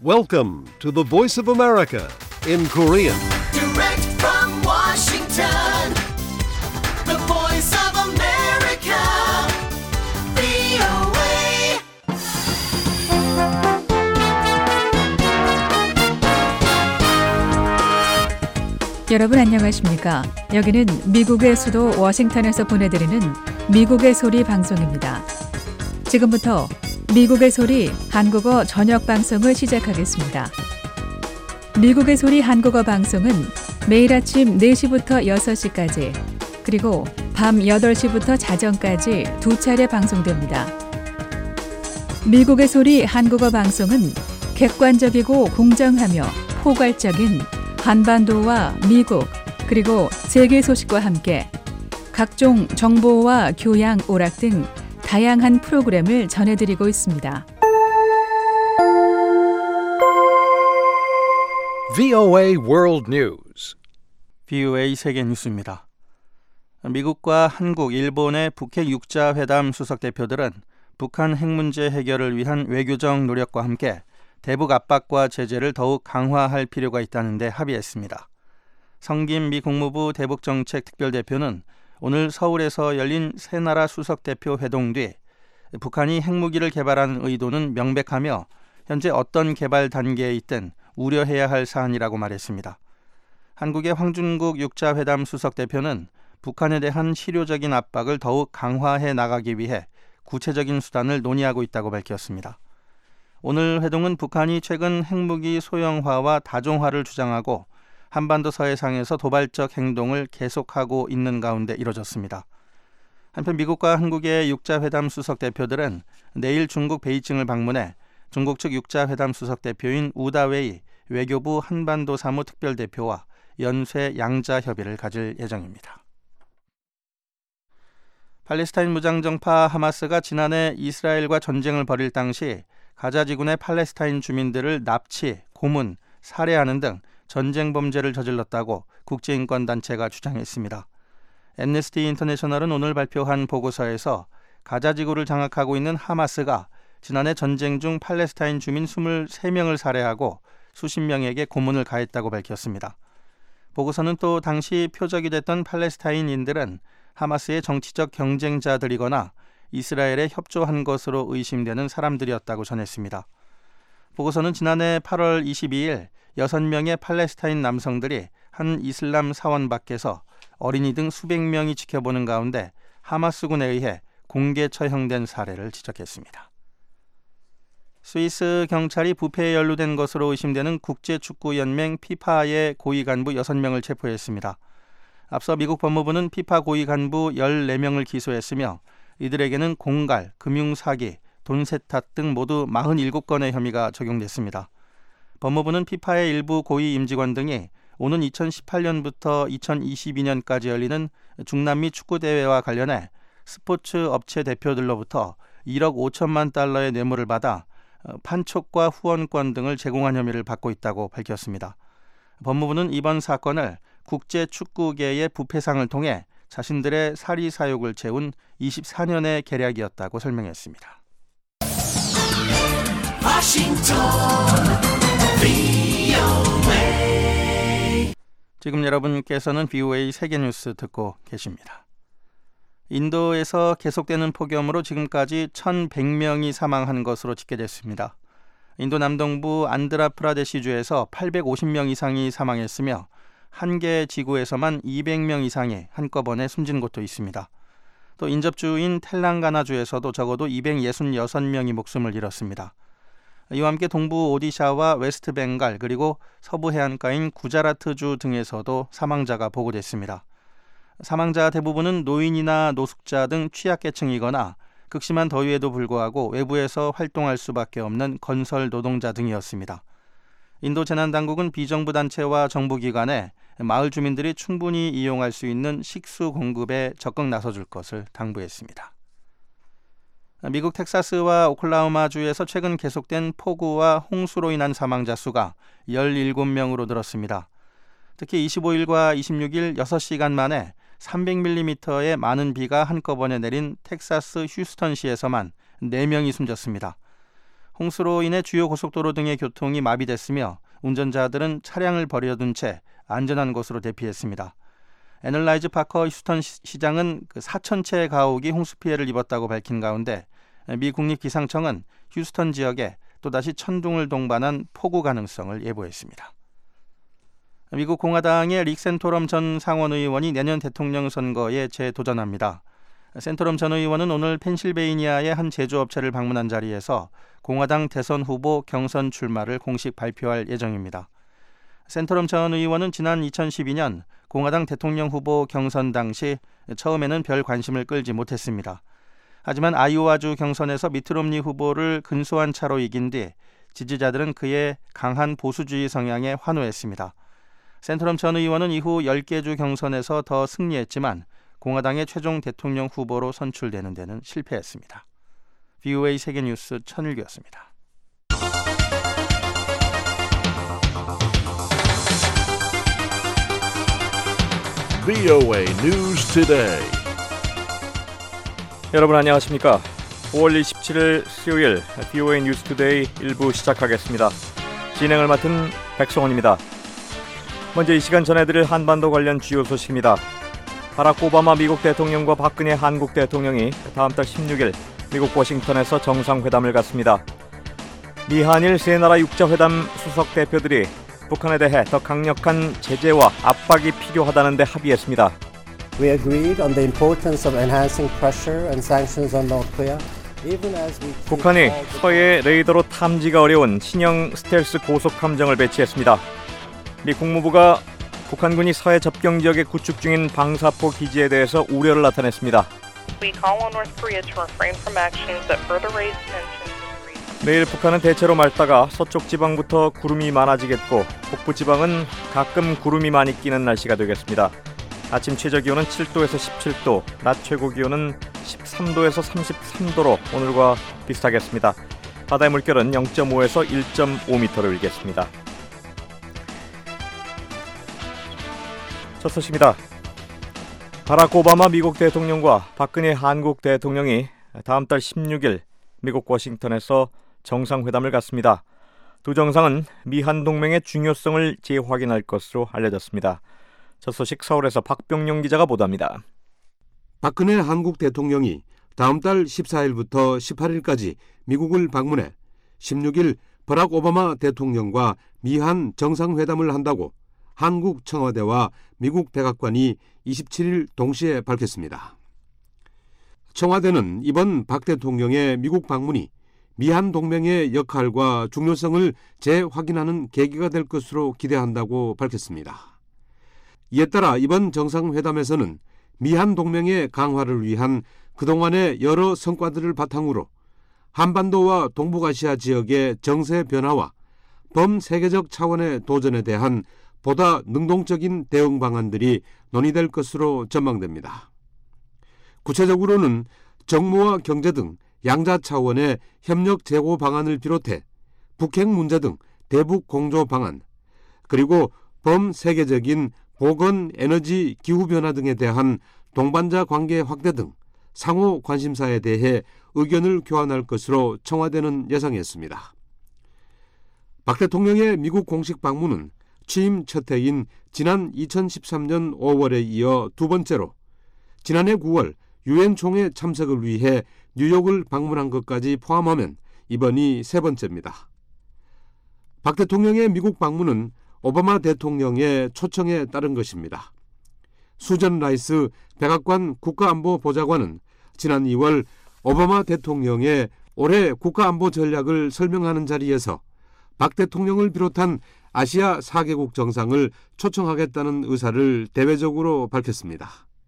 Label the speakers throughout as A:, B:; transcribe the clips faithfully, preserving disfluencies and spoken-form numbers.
A: Welcome to the Voice of America in Korean.
B: Direct from Washington, the Voice of America, 브이오에이.
C: 여러분 안녕하십니까? 여기는 미국의 수도 워싱턴에서 보내드리는 미국의 소리 방송입니다. 지금부터 미국의 소리 한국어 저녁 방송을 시작하겠습니다. 미국의 소리 한국어 방송은 매일 아침 네 시부터 여섯 시까지 그리고 밤 여덟 시부터 자정까지 두 차례 방송됩니다. 미국의 소리 한국어 방송은 객관적이고 공정하며 포괄적인 한반도와 미국 그리고 세계 소식과 함께 각종 정보와 교양, 오락 등 다양한 프로그램을 전해드리고 있습니다.
A: 브이오에이 World News.
D: 브이오에이 세계 뉴스입니다. 미국과 한국, 일본의 북핵 육자 회담 수석 대표들은 북한 핵 문제 해결을 위한 외교적 노력과 함께 대북 압박과 제재를 더욱 강화할 필요가 있다는 데 합의했습니다. 성김 미 국무부 대북정책 특별대표는 오늘 서울에서 열린 세 나라 수석 대표 회동 뒤 북한이 핵무기를 개발하는 의도는 명백하며 현재 어떤 개발 단계에 있든 우려해야 할 사안이라고 말했습니다. 한국의 황준국 육자 회담 수석 대표는 북한에 대한 실효적인 압박을 더욱 강화해 나가기 위해 구체적인 수단을 논의하고 있다고 밝혔습니다. 오늘 회동은 북한이 최근 핵무기 소형화와 다종화를 주장하고 한반도 서해상에서 도발적 행동을 계속하고 있는 가운데 이뤄졌습니다. 한편 미국과 한국의 육자회담 수석 대표들은 내일 중국 베이징을 방문해 중국 측 육자회담 수석 대표인 우다웨이 외교부 한반도 사무 특별대표와 연쇄 양자 협의를 가질 예정입니다. 팔레스타인 무장정파 하마스가 지난해 이스라엘과 전쟁을 벌일 당시 가자 지구내 팔레스타인 주민들을 납치, 고문, 살해하는 등 전쟁 범죄를 저질렀다고 국제인권단체가 주장했습니다. 엠네스티 인터내셔널은 오늘 발표한 보고서에서 가자 지구를 장악하고 있는 하마스가 지난해 전쟁 중 팔레스타인 주민 이십삼 명을 살해하고 수십 명에게 고문을 가했다고 밝혔습니다. 보고서는 또 당시 표적이 됐던 팔레스타인인들은 하마스의 정치적 경쟁자들이거나 이스라엘에 협조한 것으로 의심되는 사람들이었다고 전했습니다. 보고서는 지난해 팔월 이십이일 여섯 명의 팔레스타인 남성들이 한 이슬람 사원 밖에서 어린이 등 수백 명이 지켜보는 가운데 하마스군에 의해 공개 처형된 사례를 지적했습니다. 스위스 경찰이 부패에 연루된 것으로 의심되는 국제축구연맹 피파의 고위 간부 여섯 명을 체포했습니다. 앞서 미국 법무부는 피파 고위 간부 열네 명을 기소했으며 이들에게는 공갈, 금융사기, 돈 세탁 등 모두 사십칠 건의 혐의가 적용됐습니다. 법무부는 피파의 일부 고위 임직원 등이 오는 이천십팔 년부터 이천이십이 년까지 열리는 중남미 축구대회와 관련해 스포츠 업체 대표들로부터 일억 오천만 달러의 뇌물을 받아 판촉과 후원권 등을 제공한 혐의를 받고 있다고 밝혔습니다. 법무부는 이번 사건을 국제축구계의 부패상을 통해 자신들의 사리사욕을 채운 이십사 년의 계략이었다고 설명했습니다. 지금 여러분께서는 브이오에이 세계뉴스 듣고 계십니다. 인도에서 계속되는 폭염으로 지금까지 천백 명이 사망한 것으로 집계됐습니다. 인도 남동부 안드라프라데시주에서 팔백오십 명 이상이 사망했으며 한 개 지구에서만 이백 명 이상이 한꺼번에 숨진 곳도 있습니다. 또 인접주인 텔랑가나주에서도 적어도 이백육십육 명이 목숨을 잃었습니다. 이와 함께 동부 오디샤와 웨스트 벵갈 그리고 서부 해안가인 구자라트주 등에서도 사망자가 보고됐습니다. 사망자 대부분은 노인이나 노숙자 등 취약계층이거나 극심한 더위에도 불구하고 외부에서 활동할 수밖에 없는 건설 노동자 등이었습니다. 인도 재난당국은 비정부 단체와 정부기관에 마을 주민들이 충분히 이용할 수 있는 식수 공급에 적극 나서줄 것을 당부했습니다. 미국 텍사스와 오클라호마주에서 최근 계속된 폭우와 홍수로 인한 사망자 수가 열일곱 명으로 늘었습니다. 특히 이십오일과 이십육일 여섯 시간 만에 삼백 밀리미터의 많은 비가 한꺼번에 내린 텍사스 휴스턴시에서만 네 명이 숨졌습니다. 홍수로 인해 주요 고속도로 등의 교통이 마비됐으며 운전자들은 차량을 버려둔 채 안전한 곳으로 대피했습니다. 애널라이즈 파커 휴스턴 시장은 그 사천 채의 가옥이 홍수 피해를 입었다고 밝힌 가운데 미 국립기상청은 휴스턴 지역에 또다시 천둥을 동반한 폭우 가능성을 예보했습니다. 미국 공화당의 릭 센토럼 전 상원 의원이 내년 대통령 선거에 재도전합니다. 센토럼 전 의원은 오늘 펜실베이니아의 한 제조업체를 방문한 자리에서 공화당 대선 후보 경선 출마를 공식 발표할 예정입니다. 센토럼 전 의원은 지난 이천십이 년 공화당 대통령 후보 경선 당시 처음에는 별 관심을 끌지 못했습니다. 하지만 아이오와주 경선에서 미트롬니 후보를 근소한 차로 이긴 뒤 지지자들은 그의 강한 보수주의 성향에 환호했습니다. 센토럼 전 의원은 이후 열 개 주 경선에서 더 승리했지만 공화당의 최종 대통령 후보로 선출되는 데는 실패했습니다. 브이오에이 세계뉴스 천일규였습니다.
A: 브이오에이 News Today.
E: 여러분 안녕하십니까? 오월 이십칠일 수요일 브이오에이 뉴스 투데이 일 부 시작하겠습니다. 진행을 맡은 백성원입니다. 먼저 이 시간 전해드릴 한반도 관련 주요 소식입니다. 바락 오바마 미국 대통령과 박근혜 한국 대통령이 다음 달 십육일 미국 워싱턴에서 정상회담을 갖습니다. 미한일 세 나라 육자회담 수석 대표들이 북한에 대해 더 강력한 제재와 압박이 필요하다는 데 합의했습니다.
F: We agreed on the importance of enhancing pressure and sanctions on North Korea. Even as we
E: 북한이 서해 레이더로 탐지가 어려운 신형 스텔스 고속 함정을 배치했습니다. 미 국무부가 북한군이 서해 접경 지역에 구축 중인 방사포 기지에 대해서 우려를 나타냈습니다.
G: We call on North Korea to refrain from actions that further raise tensions in the region.
E: 내일 북한은 대체로 맑다가 서쪽 지방부터 구름이 많아지겠고 북부 지방은 가끔 구름이 많이 끼는 날씨가 되겠습니다. 아침 최저 기온은 칠 도에서 십칠 도, 낮 최고 기온은 십삼 도에서 삼십삼 도로 오늘과 비슷하겠습니다. 바다의 물결은 영 점 오에서 일 점 오 미터로 일겠습니다. 첫 소식입니다. 바락 오바마 미국 대통령과 박근혜 한국 대통령이 다음 달 십육일 미국 워싱턴에서 정상회담을 갖습니다. 두 정상은 미한 동맹의 중요성을 재확인할 것으로 알려졌습니다. 첫 소식 서울에서 박병용 기자가 보도합니다.
H: 박근혜 한국 대통령이 다음 달 십사일부터 십팔일까지 미국을 방문해 십육일 버락 오바마 대통령과 미한 정상회담을 한다고 한국 청와대와 미국 백악관이 이십칠일 동시에 밝혔습니다. 청와대는 이번 박 대통령의 미국 방문이 미한 동맹의 역할과 중요성을 재확인하는 계기가 될 것으로 기대한다고 밝혔습니다. 이에 따라 이번 정상회담에서는 미한 동맹의 강화를 위한 그동안의 여러 성과들을 바탕으로 한반도와 동북아시아 지역의 정세 변화와 범세계적 차원의 도전에 대한 보다 능동적인 대응 방안들이 논의될 것으로 전망됩니다. 구체적으로는 정무와 경제 등 양자 차원의 협력 제고 방안을 비롯해 북핵 문제 등 대북 공조 방안, 그리고 범세계적인 보건, 에너지, 기후변화 등에 대한 동반자 관계 확대 등 상호 관심사에 대해 의견을 교환할 것으로 청와대는 예상했습니다. 박 대통령의 미국 공식 방문은 취임 첫 해인 지난 이천십삼년 오월에 이어 두 번째로 지난해 구월 유엔 총회 참석을 위해 뉴욕을 방문한 것까지 포함하면 이번이 세 번째입니다. 박 대통령의 미국 방문은 오바마 대통령의 초청에 따른 것입니다. 수전 라이스 백악관 국가안보보좌관은 지난 이월 오바마 대통령의 올해 국가안보 전략을 설명하는 자리에서 박 대통령을 비롯한 아시아 사 개국 정상을 초청하겠다는 의사를 대외적으로 밝혔습니다.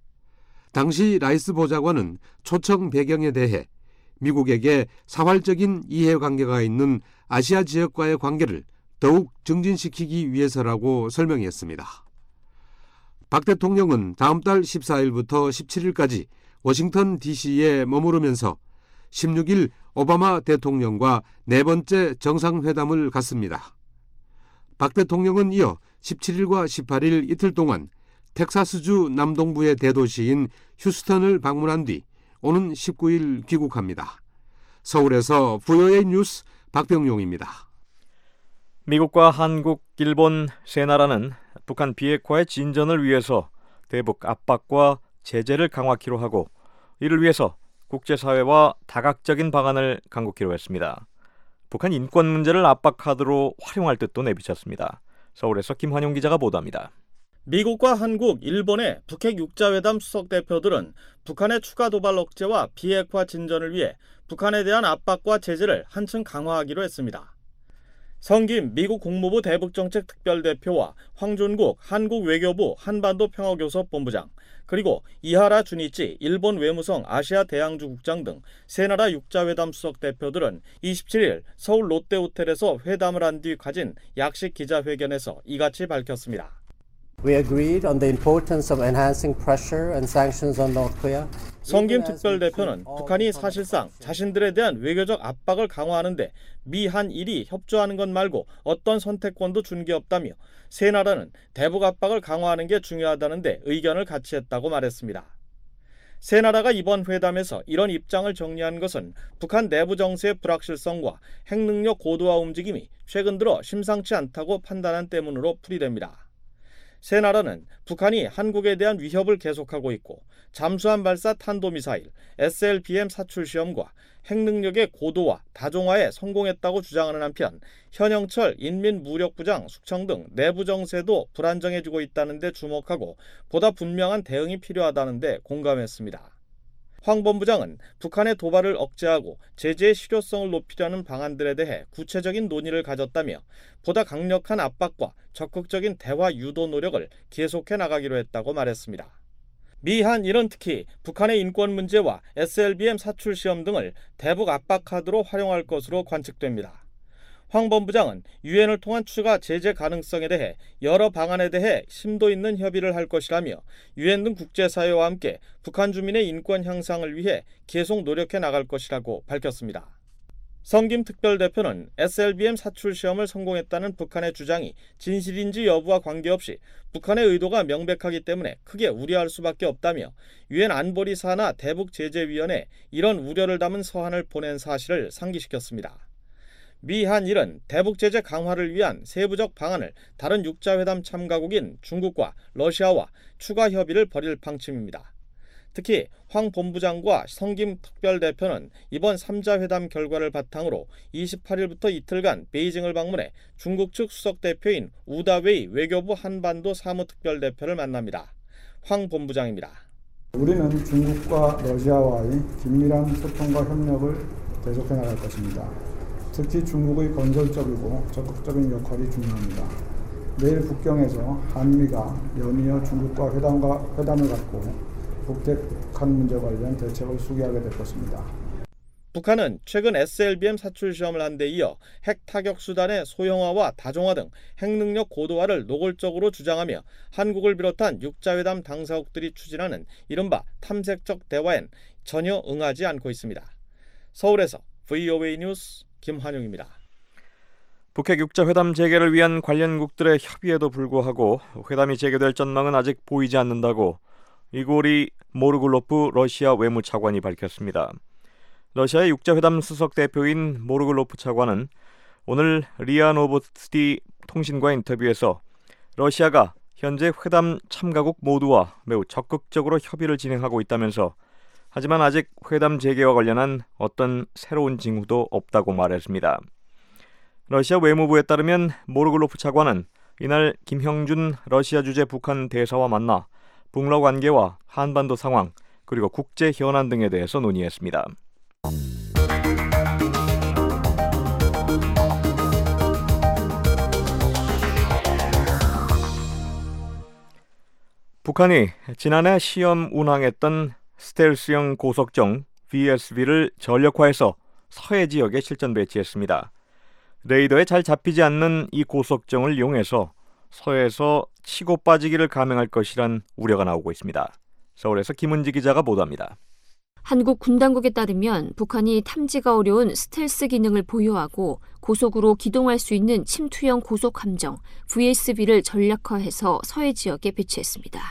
H: 당시 라이스 보좌관은 초청 배경에 대해 미국에게 사활적인 이해관계가 있는 아시아 지역과의 관계를 더욱 증진시키기 위해서라고 설명했습니다. 박 대통령은 다음 달 십사일부터 십칠일까지 워싱턴 디씨에 머무르면서 십육일 오바마 대통령과 네 번째 정상회담을 갖습니다. 박 대통령은 이어 십칠일과 십팔일 이틀 동안 텍사스주 남동부의 대도시인 휴스턴을 방문한 뒤 오는 십구일 귀국합니다. 서울에서 브이오에이 뉴스 박병용입니다.
E: 미국과 한국, 일본 세 나라는 북한 비핵화의 진전을 위해서 대북 압박과 제재를 강화키로 하고 이를 위해서 국제사회와 다각적인 방안을 강구키로 했습니다. 북한 인권 문제를 압박카드로 활용할 뜻도 내비쳤습니다. 서울에서 김환용 기자가 보도합니다.
I: 미국과 한국, 일본의 북핵 육자회담 수석 대표들은 북한의 추가 도발 억제와 비핵화 진전을 위해 북한에 대한 압박과 제재를 한층 강화하기로 했습니다. 성김 미국 국무부 대북정책 특별대표와 황준국 한국 외교부 한반도 평화교섭 본부장, 그리고 이하라 주니치 일본 외무성 아시아 대양주 국장 등 세 나라 육자회담 수석 대표들은 이십칠일 서울 롯데호텔에서 회담을 한 뒤 가진 약식 기자회견에서 이같이 밝혔습니다.
F: We agreed on the importance of enhancing pressure and sanctions on North Korea.
I: 성김 특별대표는 북한이 사실상 자신들에 대한 외교적 압박을 강화하는데 미한일이 협조하는 것 말고 어떤 선택권도 준 게 없다며 세 나라는 대북 압박을 강화하는 게 중요하다는데 의견을 같이 했다고 말했습니다. 세 나라가 이번 회담에서 이런 입장을 정리한 것은 북한 내부 정세의 불확실성과 핵능력 고도화 움직임이 최근 들어 심상치 않다고 판단한 때문으로 풀이됩니다. 세 나라는 북한이 한국에 대한 위협을 계속하고 있고 잠수함 발사 탄도미사일, 에스엘비엠 사출 시험과 핵능력의 고도화, 다종화에 성공했다고 주장하는 한편 현영철 인민무력부장 숙청 등 내부 정세도 불안정해지고 있다는 데 주목하고 보다 분명한 대응이 필요하다는 데 공감했습니다. 황 본부장은 북한의 도발을 억제하고 제재의 실효성을 높이려는 방안들에 대해 구체적인 논의를 가졌다며 보다 강력한 압박과 적극적인 대화 유도 노력을 계속해 나가기로 했다고 말했습니다. 미한일은 특히 북한의 인권 문제와 에스엘비엠 사출 시험 등을 대북 압박 카드로 활용할 것으로 관측됩니다. 황 본부장은 유엔을 통한 추가 제재 가능성에 대해 여러 방안에 대해 심도 있는 협의를 할 것이라며 유엔 등 국제사회와 함께 북한 주민의 인권 향상을 위해 계속 노력해 나갈 것이라고 밝혔습니다. 성김 특별대표는 에스엘비엠 사출 시험을 성공했다는 북한의 주장이 진실인지 여부와 관계없이 북한의 의도가 명백하기 때문에 크게 우려할 수밖에 없다며 유엔 안보리 산하 대북제재위원회에 이런 우려를 담은 서한을 보낸 사실을 상기시켰습니다. 미한일은 대북제재 강화를 위한 세부적 방안을 다른 육자회담 참가국인 중국과 러시아와 추가 협의를 벌일 방침입니다. 특히 황 본부장과 성김 특별대표는 이번 삼자 회담 결과를 바탕으로 이십팔일부터 이틀간 베이징을 방문해 중국 측 수석대표인 우다웨이 외교부 한반도 사무특별대표를 만납니다. 황 본부장입니다.
J: 우리는 중국과 러시아와의 긴밀한 소통과 협력을 계속해 나갈 것입니다. 특히 중국의 건설적이고 적극적인 역할이 중요합니다. 내일 북경에서 한미가 연이어 중국과 회담과 회담을 갖고 북핵 문제 관련 대책을 수기하게 될 것입니다.
I: 북한은 최근 에스엘비엠 사출 시험을 한 데 이어 핵 타격 수단의 소형화와 다종화 등 핵능력 고도화를 노골적으로 주장하며 한국을 비롯한 육자회담 당사국들이 추진하는 이른바 탐색적 대화엔 전혀 응하지 않고 있습니다. 서울에서 브이오에이 뉴스 김환용입니다.
E: 북핵 육자회담 재개를 위한 관련국들의 협의에도 불구하고 회담이 재개될 전망은 아직 보이지 않는다고 이고리 모르글로프 러시아 외무차관이 밝혔습니다. 러시아의 육자회담 수석 대표인 모르글로프 차관은 오늘 리아 노보스티 통신과 인터뷰에서 러시아가 현재 회담 참가국 모두와 매우 적극적으로 협의를 진행하고 있다면서 하지만 아직 회담 재개와 관련한 어떤 새로운 징후도 없다고 말했습니다. 러시아 외무부에 따르면 모르글로프 차관은 이날 김형준 러시아 주재 북한 대사와 만나 북러 관계와 한반도 상황 그리고 국제 현안 등에 대해서 논의했습니다. 북한이 지난해 시험 운항했던 스텔스형 고속정 브이에스비를 전력화해서 서해 지역에 실전 배치했습니다. 레이더에 잘 잡히지 않는 이 고속정을 이용해서 서해에서 치고 빠지기를 감행할 것이란 우려가 나오고 있습니다. 서울에서 김은지 기자가 보도합니다.
K: 한국 군 당국에 따르면 북한이 탐지가 어려운 스텔스 기능을 보유하고 고속으로 기동할 수 있는 침투형 고속 함정 브이에스비를 전략화해서 서해 지역에 배치했습니다.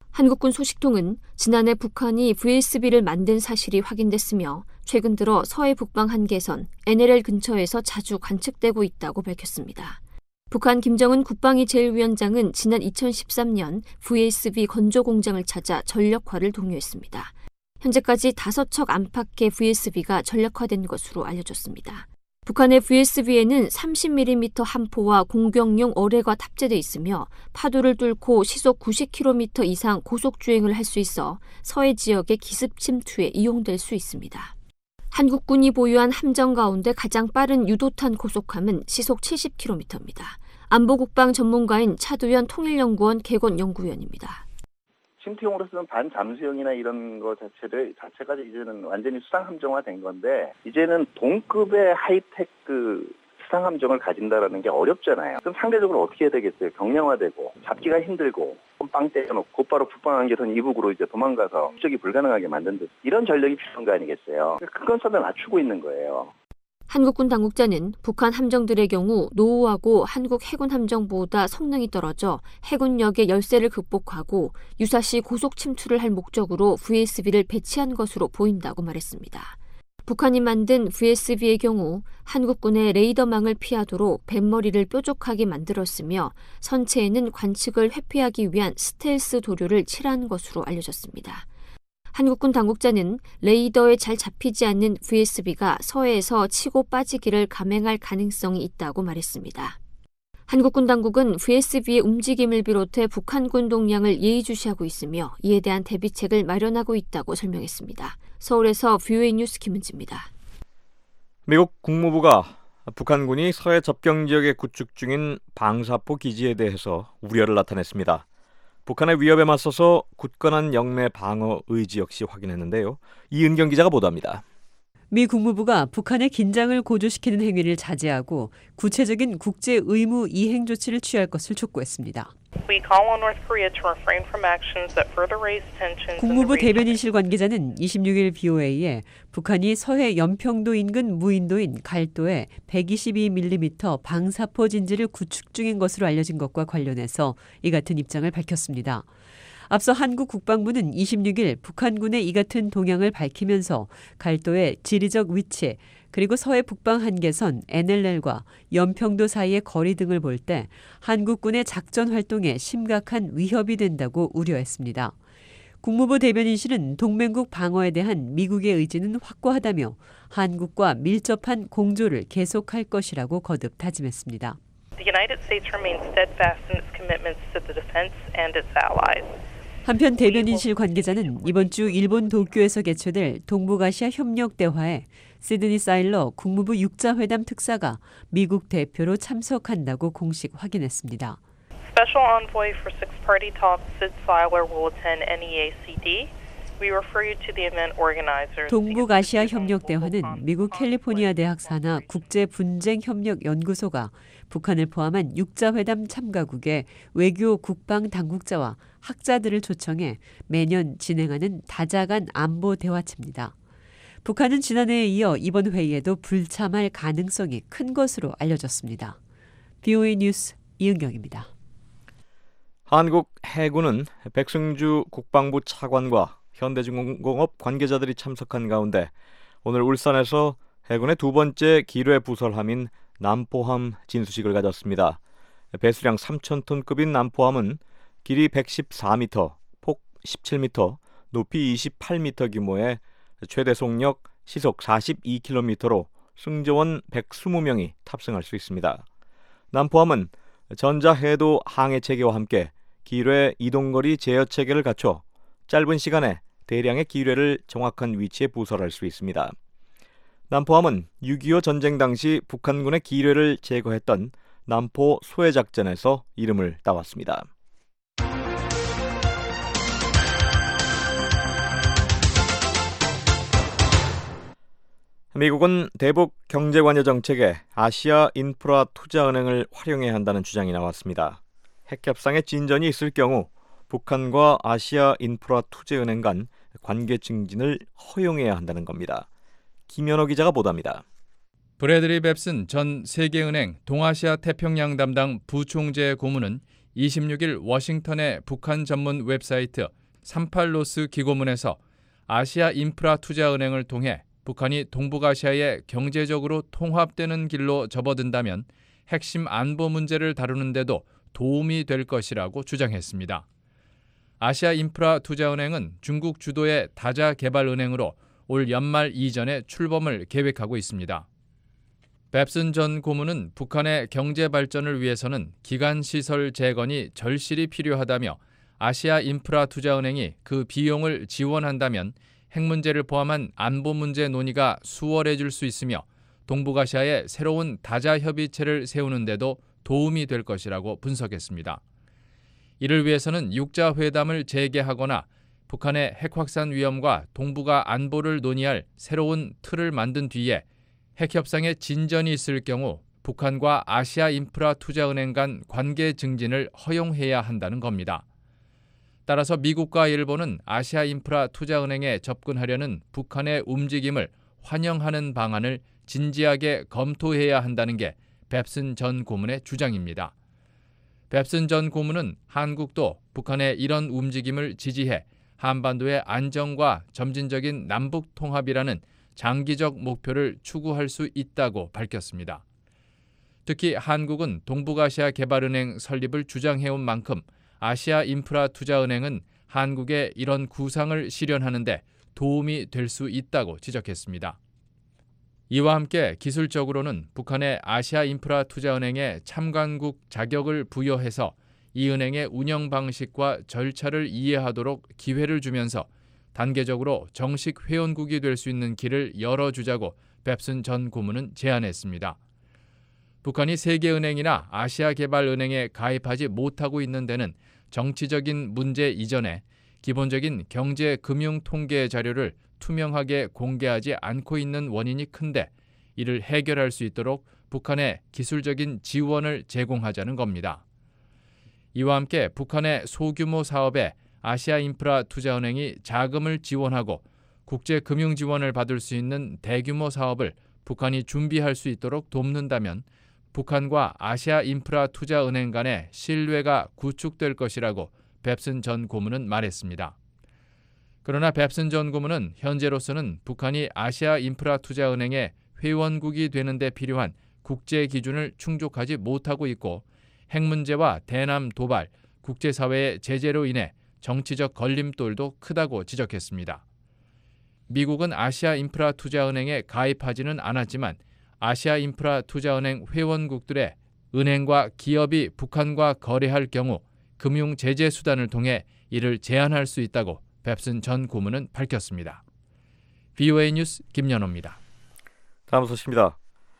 K: 한국군 소식통은 지난해 북한이 브이에스비를 만든 사실이 확인됐으며 최근 들어 서해 북방 한계선 엔엘엘 근처에서 자주 관측되고 있다고 밝혔습니다. 북한 김정은 국방위 제일위원장은 지난 이천십삼 년 브이에스비 건조 공장을 찾아 전력화를 독려했습니다. 현재까지 다섯 척 안팎의 브이에스비가 전력화된 것으로 알려졌습니다. 북한의 브이에스비에는 삼십 밀리미터 함포와 공격용 어뢰가 탑재돼 있으며 파도를 뚫고 시속 구십 킬로미터 이상 고속주행을 할 수 있어 서해 지역의 기습 침투에 이용될 수 있습니다. 한국군이 보유한 함정 가운데 가장 빠른 유도탄 고속함은 시속 칠십 킬로미터입니다. 안보국방 전문가인 차두현 통일연구원 개건연구위원입니다.
L: 침투용으로 쓰는 반잠수용이나 이런 거 자체를 자체가 이제는 완전히 수상 함정화된 건데 이제는 동급의 하이테크 그 수상 함정을 가진다라는 게 어렵잖아요. 그럼 상대적으로 어떻게 해야 되겠어요? 경량화되고 잡기가 힘들고 빵 때려놓고 곧바로 북방 한계선 이북으로 이제 도망가서 추적이 불가능하게 만든 듯 이런 전력이 필요한 거 아니겠어요? 그 컨셉을 맞추고 있는 거예요.
K: 한국군 당국자는 북한 함정들의 경우 노후하고 한국 해군 함정보다 성능이 떨어져 해군력의 열세를 극복하고 유사시 고속 침투를 할 목적으로 브이에스비를 배치한 것으로 보인다고 말했습니다. 북한이 만든 브이에스비의 경우 한국군의 레이더망을 피하도록 뱃머리를 뾰족하게 만들었으며 선체에는 관측을 회피하기 위한 스텔스 도료를 칠한 것으로 알려졌습니다. 한국군 당국자는 레이더에 잘 잡히지 않는 브이에스비가 서해에서 치고 빠지기를 감행할 가능성이 있다고 말했습니다. 한국군 당국은 브이에스비의 움직임을 비롯해 북한군 동향을 예의주시하고 있으며 이에 대한 대비책을 마련하고 있다고 설명했습니다. 서울에서 브이오에이 뉴스 김은지입니다.
E: 미국 국무부가 북한군이 서해 접경 지역에 구축 중인 방사포 기지에 대해서 우려를 나타냈습니다. 북한의 위협에 맞서서 굳건한 영내 방어 의지 역시 확인했는데요. 이은경 기자가 보도합니다.
C: 미 국무부가 북한의 긴장을 고조시키는 행위를 자제하고 구체적인 국제 의무 이행 조치를 취할 것을 촉구했습니다. 국무부 대변인실 관계자는 이십육 일 브이오에이에 북한이 서해 연평도 인근 무인도인 갈도에 백이십이 밀리미터 방사포 진지를 구축 중인 것으로 알려진 것과 관련해서 이 같은 입장을 밝혔습니다. 앞서 한국 국방부는 이십육 일 북한군의 이 같은 동향을 밝히면서 갈도의 지리적 위치 그리고 서해 북방 한계선 엔엘엘과 연평도 사이의 거리 등을 볼 때 한국군의 작전 활동에 심각한 위협이 된다고 우려했습니다. 국무부 대변인실은 동맹국 방어에 대한 미국의 의지는 확고하다며 한국과 밀접한 공조를 계속할 것이라고 거듭 다짐했습니다.
G: The United States remains steadfast in its commitments to the defense and its allies.
C: 한편 대변인실 관계자는 이번 주 일본 도쿄에서 개최될 동북아시아 협력 대화에 시드니 사일러 국무부 육자회담 특사가 미국 대표로 참석한다고 공식 확인했습니다.
G: Special envoy for six-party talks, Sid Seiler, will attend 엔이에이씨디. We refer you to the event organizers.
C: 동북아시아 협력 대화는 미국 캘리포니아 대학 산하 국제 분쟁 협력 연구소가 북한을 포함한 육자회담 참가국의 외교 국방 당국자와 학자들을 초청해 매년 진행하는 다자간 안보 대화체입니다. 북한은 지난해에 이어 이번 회의에도 불참할 가능성이 큰 것으로 알려졌습니다. 브이오에이 뉴스 이은경입니다.
E: 한국 해군은 백승주 국방부 차관과 현대중공업 관계자들이 참석한 가운데 오늘 울산에서 해군의 두 번째 기뢰 부설함인 남포함 진수식을 가졌습니다. 배수량 삼천 톤급인 남포함은 길이 백십사 미터, 폭 십칠 미터, 높이 이십팔 미터 규모의 최대 속력 시속 사십이 킬로미터로 승조원 백이십 명이 탑승할 수 있습니다. 남포함은 전자해도 항해 체계와 함께 기뢰 이동거리 제어 체계를 갖춰 짧은 시간에 대량의 기뢰를 정확한 위치에 부설할 수 있습니다. 남포함은 육이오 전쟁 당시 북한군의 기뢰를 제거했던 남포 소해작전에서 이름을 따왔습니다. 미국은 대북 경제관여 정책에 아시아 인프라 투자은행을 활용해야 한다는 주장이 나왔습니다. 핵협상에 진전이 있을 경우 북한과 아시아 인프라 투자은행 간 관계 증진을 허용해야 한다는 겁니다. 김현호 기자가 보도합니다.
M: 브래들리 뱁슨 전 세계은행 동아시아 태평양 담당 부총재 고문은 이십육 일 워싱턴의 북한 전문 웹사이트 삼팔로스 기고문에서 아시아 인프라 투자은행을 통해 북한이 동북아시아에 경제적으로 통합되는 길로 접어든다면 핵심 안보 문제를 다루는 데도 도움이 될 것이라고 주장했습니다. 아시아 인프라 투자은행은 중국 주도의 다자 개발은행으로 올 연말 이전에 출범을 계획하고 있습니다. 뱁슨 전 고문은 북한의 경제 발전을 위해서는 기간시설 재건이 절실히 필요하다며 아시아 인프라 투자은행이 그 비용을 지원한다면 핵 문제를 포함한 안보 문제 논의가 수월해질 수 있으며 동북아시아에 새로운 다자 협의체를 세우는 데도 도움이 될 것이라고 분석했습니다. 이를 위해서는 육자 회담을 재개하거나 북한의 핵 확산 위험과 동북아 안보를 논의할 새로운 틀을 만든 뒤에 핵 협상에 진전이 있을 경우 북한과 아시아 인프라 투자은행 간 관계 증진을 허용해야 한다는 겁니다. 따라서 미국과 일본은 아시아 인프라 투자은행에 접근하려는 북한의 움직임을 환영하는 방안을 진지하게 검토해야 한다는 게 뱁슨 전 고문의 주장입니다. 뱁슨 전 고문은 한국도 북한의 이런 움직임을 지지해 한반도의 안정과 점진적인 남북 통합이라는 장기적 목표를 추구할 수 있다고 밝혔습니다. 특히 한국은 동북아시아 개발은행 설립을 주장해온 만큼 아시아 인프라 투자은행은 한국의 이런 구상을 실현하는 데 도움이 될 수 있다고 지적했습니다. 이와 함께 기술적으로는 북한의 아시아 인프라 투자은행에 참관국 자격을 부여해서 이 은행의 운영 방식과 절차를 이해하도록 기회를 주면서 단계적으로 정식 회원국이 될 수 있는 길을 열어주자고 뱁슨 전 고문은 제안했습니다. 북한이 세계은행이나 아시아개발은행에 가입하지 못하고 있는 데는 정치적인 문제 이전에 기본적인 경제 금융 통계 자료를 투명하게 공개하지 않고 있는 원인이 큰데 이를 해결할 수 있도록 북한에 기술적인 지원을 제공하자는 겁니다. 이와 함께 북한의 소규모 사업에 아시아 인프라 투자은행이 자금을 지원하고 국제 금융 지원을 받을 수 있는 대규모 사업을 북한이 준비할 수 있도록 돕는다면 북한과 아시아 인프라 투자은행 간의 신뢰가 구축될 것이라고 뱁슨 전 고문은 말했습니다. 그러나 뱁슨 전 고문은 현재로서는 북한이 아시아 인프라 투자은행의 회원국이 되는 데 필요한 국제 기준을 충족하지 못하고 있고 핵 문제와 대남 도발, 국제사회의 제재로 인해 정치적 걸림돌도 크다고 지적했습니다. 미국은 아시아 인프라 투자은행에 가입하지는 않았지만 아시아 인프라 투자은행 회원국들의 은행과 기업이 북한과 거래할 경우 금융 제재 수단을 통해 이를 제한할 수 있다고 뱁슨 전 고문은 밝혔습니다. 브이오에이 뉴스 김연호입니다.
E: 다음 소식입니다.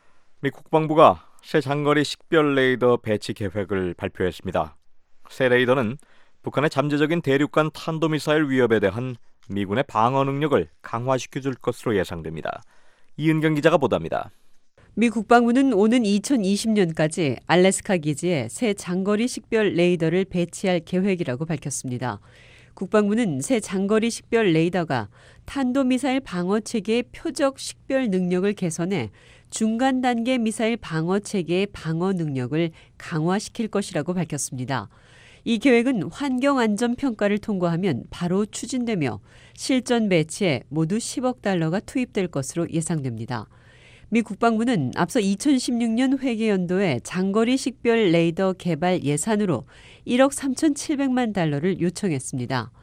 E: 미 국방부가 새 장거리 식별 레이더 배치 계획을 발표했습니다. 새 레이더는 북한의 잠재적인 대륙간 탄도미사일 위협에 대한 미군의 방어 능력을 강화시켜줄 것으로 예상됩니다. 이은경 기자가 보도합니다.
C: 미 국방부는 오는 이천이십 년까지 알래스카 기지에 새 장거리 식별 레이더를 배치할 계획이라고 밝혔습니다. 국방부는 새 장거리 식별 레이더가 탄도미사일 방어 체계의 표적 식별 능력을 개선해 중간 단계 미사일 방어 체계의 방어 능력을 강화시킬 것이라고 밝혔습니다. 이 계획은 환경 안전 평가를 통과하면 바로 추진되며 실전 배치에 모두 십억 달러가 투입될 것으로 예상됩니다. 미 국방부는 앞서 이천십육 년 회계연도에 장거리 식별 레이더 개발 예산으로 일억 삼천칠백만 달러를 요청했습니다.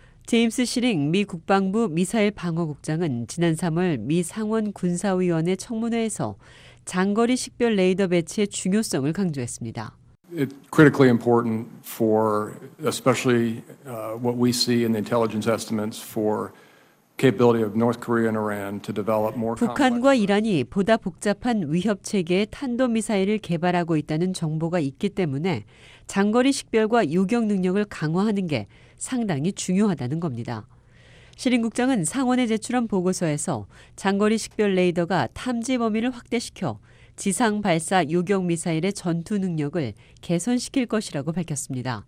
C: 제임스 시링 미 국방부 미사일 방어국장은 지난 삼월 미 상원 군사위원회 청문회에서 장거리 식별 레이더 배치의 중요성을 강조했습니다.
N: It's critically important for especially uh, what we see in the intelligence estimates for capability of North Korea and Iran to develop more
C: 북한과 이란이 보다 복잡한 위협 체계의 탄도미사일을 개발하고 있다는 정보가 있기 때문에 장거리 식별과 요격 능력을 강화하는 게 상당히 중요하다는 겁니다. 시린 국장은 상원에 제출한 보고서에서 장거리 식별 레이더가 탐지 범위를 확대시켜 지상 발사 요격 미사일의 전투 능력을 개선시킬 것이라고 밝혔습니다.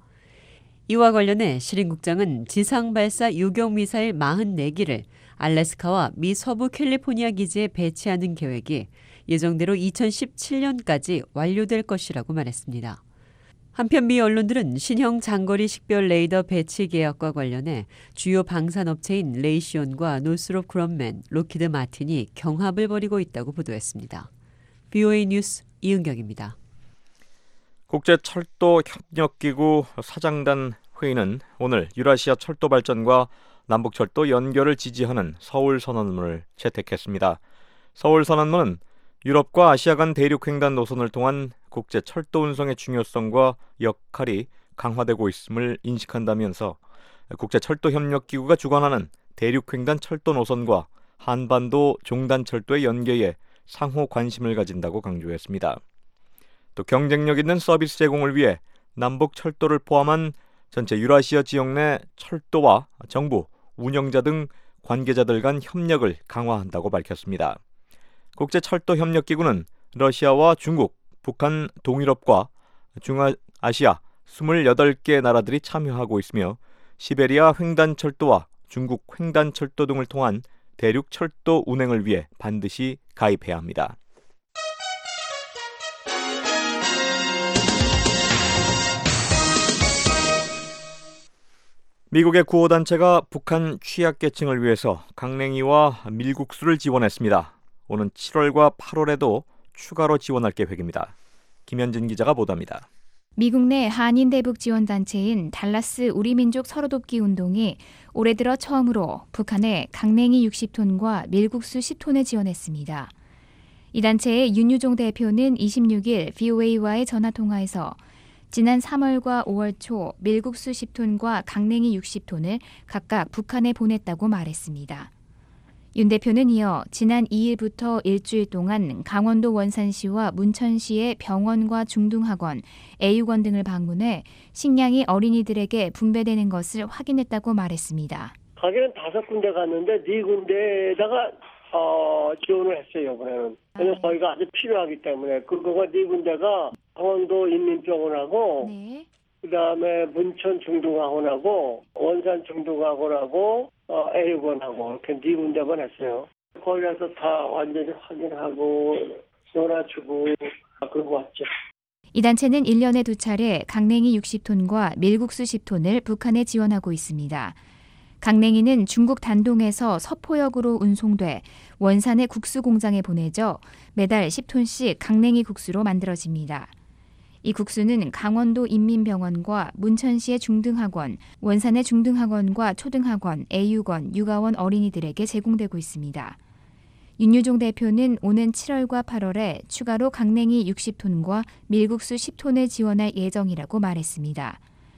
C: 이와 관련해 시린 국장은 지상 발사 요격 미사일 사십사 기를 알래스카와 미 서부 캘리포니아 기지에 배치하는 계획이 예정대로 이천십칠 년까지 완료될 것이라고 말했습니다. 한편 미 언론들은 신형 장거리 식별 레이더 배치 계약과 관련해 주요 방산업체인 레이시온과 노스롭 그럼맨, 로키드 마틴이 경합을 벌이고 있다고 보도했습니다. 비오에이 뉴스 이은경입니다.
E: 국제철도협력기구 사장단 회의는 오늘 유라시아 철도 발전과 남북철도 연결을 지지하는 서울선언문을 채택했습니다. 서울선언문은 유럽과 아시아 간 대륙횡단 노선을 통한 국제 철도 운송의 중요성과 역할이 강화되고 있음을 인식한다면서 국제 철도 협력 기구가 주관하는 대륙횡단 철도 노선과 한반도 종단 철도의 연계에 상호 관심을 가진다고 강조했습니다. 또 경쟁력 있는 서비스 제공을 위해 남북 철도를 포함한 전체 유라시아 지역 내 철도와 정부, 운영자 등 관계자들 간 협력을 강화한다고 밝혔습니다. 국제철도협력기구는 러시아와 중국, 북한, 동유럽과 중아시아 이십팔 개 나라들이 참여하고 있으며 시베리아 횡단철도와 중국 횡단철도 등을 통한 대륙철도 운행을 위해 반드시 가입해야 합니다. 미국의 구호단체가 북한 취약계층을 위해서 강냉이와 밀국수를 지원했습니다. 오는 칠월과 팔월에도 추가로 지원할 계획입니다. 김현진 기자가 보도합니다.
O: 미국 내 한인 대북 지원 단체인 달라스 우리민족 서로돕기 운동이 올해 들어 처음으로 북한에 강냉이 육십 톤과 밀국수 십 톤을 지원했습니다. 이 단체의 윤유종 대표는 이십육 일 브이오에이와의 전화통화에서 지난 삼월과 오월 초 밀국수 십 톤과 강냉이 육십 톤을 각각 북한에 보냈다고 말했습니다. 윤 대표는 이어 지난 이 일부터 일주일 동안 강원도 원산시와 문천시의 병원과 중등학원, 애육원 등을 방문해 식량이 어린이들에게 분배되는 것을 확인했다고 말했습니다.
P: 가게는 다섯 군데 갔는데 네 군데에다가 어, 지원을 했어요, 이번에는. 왜냐면 저희가 아주 필요하기 때문에. 그거가 네 군데가 강원도 인민병원하고 네. 그다음에 문천 중등학원하고 원산 중등학원하고 어, 애육원하고 이렇게 네 군데만 했어요. 거기 가서 다 완전히 확인하고 놀아주고 그러고 왔죠.
O: 이 단체는 일 년에 두 차례 강냉이 육십 톤과 밀국수 십 톤을 북한에 지원하고 있습니다. 강냉이는 중국 단동에서 서포역으로 운송돼 원산의 국수 공장에 보내져 매달 십 톤씩 강냉이 국수로 만들어집니다. 이 국수는 강원도 인민병원과 문천시의 중등학원, 원산의 중등학원과 초등학원, 애육원, 육아원 어린이들에게 제공되고 있습니다. 윤유종 대표는 오는 칠월과 팔월에 추가로 강냉이 육십 톤과 밀국수 십 톤을 지원할 예정이라고 말했습니다.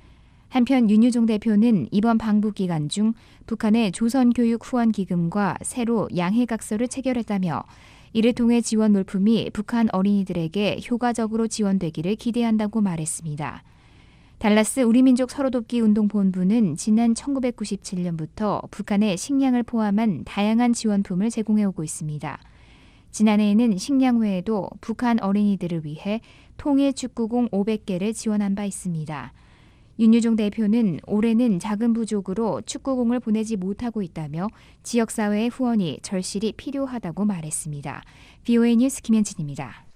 O: 한편 윤유종 대표는 이번 방북 기간 중 북한의 조선교육후원기금과 새로 양해각서를 체결했다며 이를 통해 지원 물품이 북한 어린이들에게 효과적으로 지원되기를 기대한다고 말했습니다. 달라스 우리민족 서로돕기 운동본부는 지난 천구백구십칠 년부터 북한에 식량을 포함한 다양한 지원품을 제공해오고 있습니다. 지난해에는 식량 외에도 북한 어린이들을 위해 통일 축구공 오백 개를 지원한 바 있습니다. 윤유종 대표는 올해는 작은 부족으로 축구공을 보내지 못하고 있다며 지역사회의 후원이 절실히 필요하다고 말했습니다. 비오에이 뉴스 김현진입니다.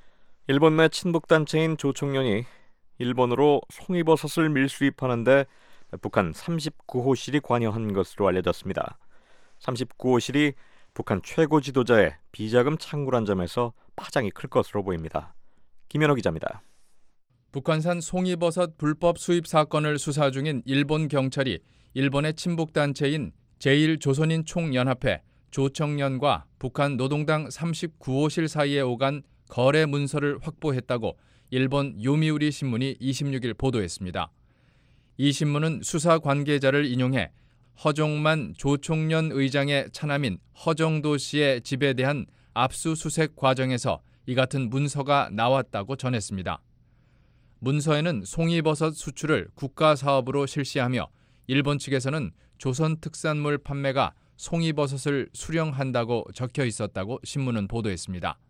E: 일본 내 친북단체인 조총련이 일본으로 송이버섯을 밀수입하는데 북한 삼십구 호실이 관여한 것으로 알려졌습니다. 삼십구 호실이 북한 최고 지도자의 비자금 창구란 점에서 파장이 클 것으로 보입니다. 김현호 기자입니다.
M: 북한산 송이버섯 불법 수입 사건을 수사 중인 일본 경찰이 일본의 친북단체인 제일 조선인 총연합회 조청련과 북한 노동당 삼십구 호실 사이에 오간 거래 문서를 확보했다고 일본 요미우리 신문이 이십육 일 보도했습니다. 이 신문은 수사 관계자를 인용해 허종만 조총련 의장의 차남인 허정도 씨의 집에 대한 압수수색 과정에서 이 같은 문서가 나왔다고 전했습니다. 문서에는 송이버섯 수출을 국가사업으로 실시하며 일본 측에서는 조선특산물 판매가 송이버섯을 수령한다고 적혀 있었다고 신문은 보도했습니다.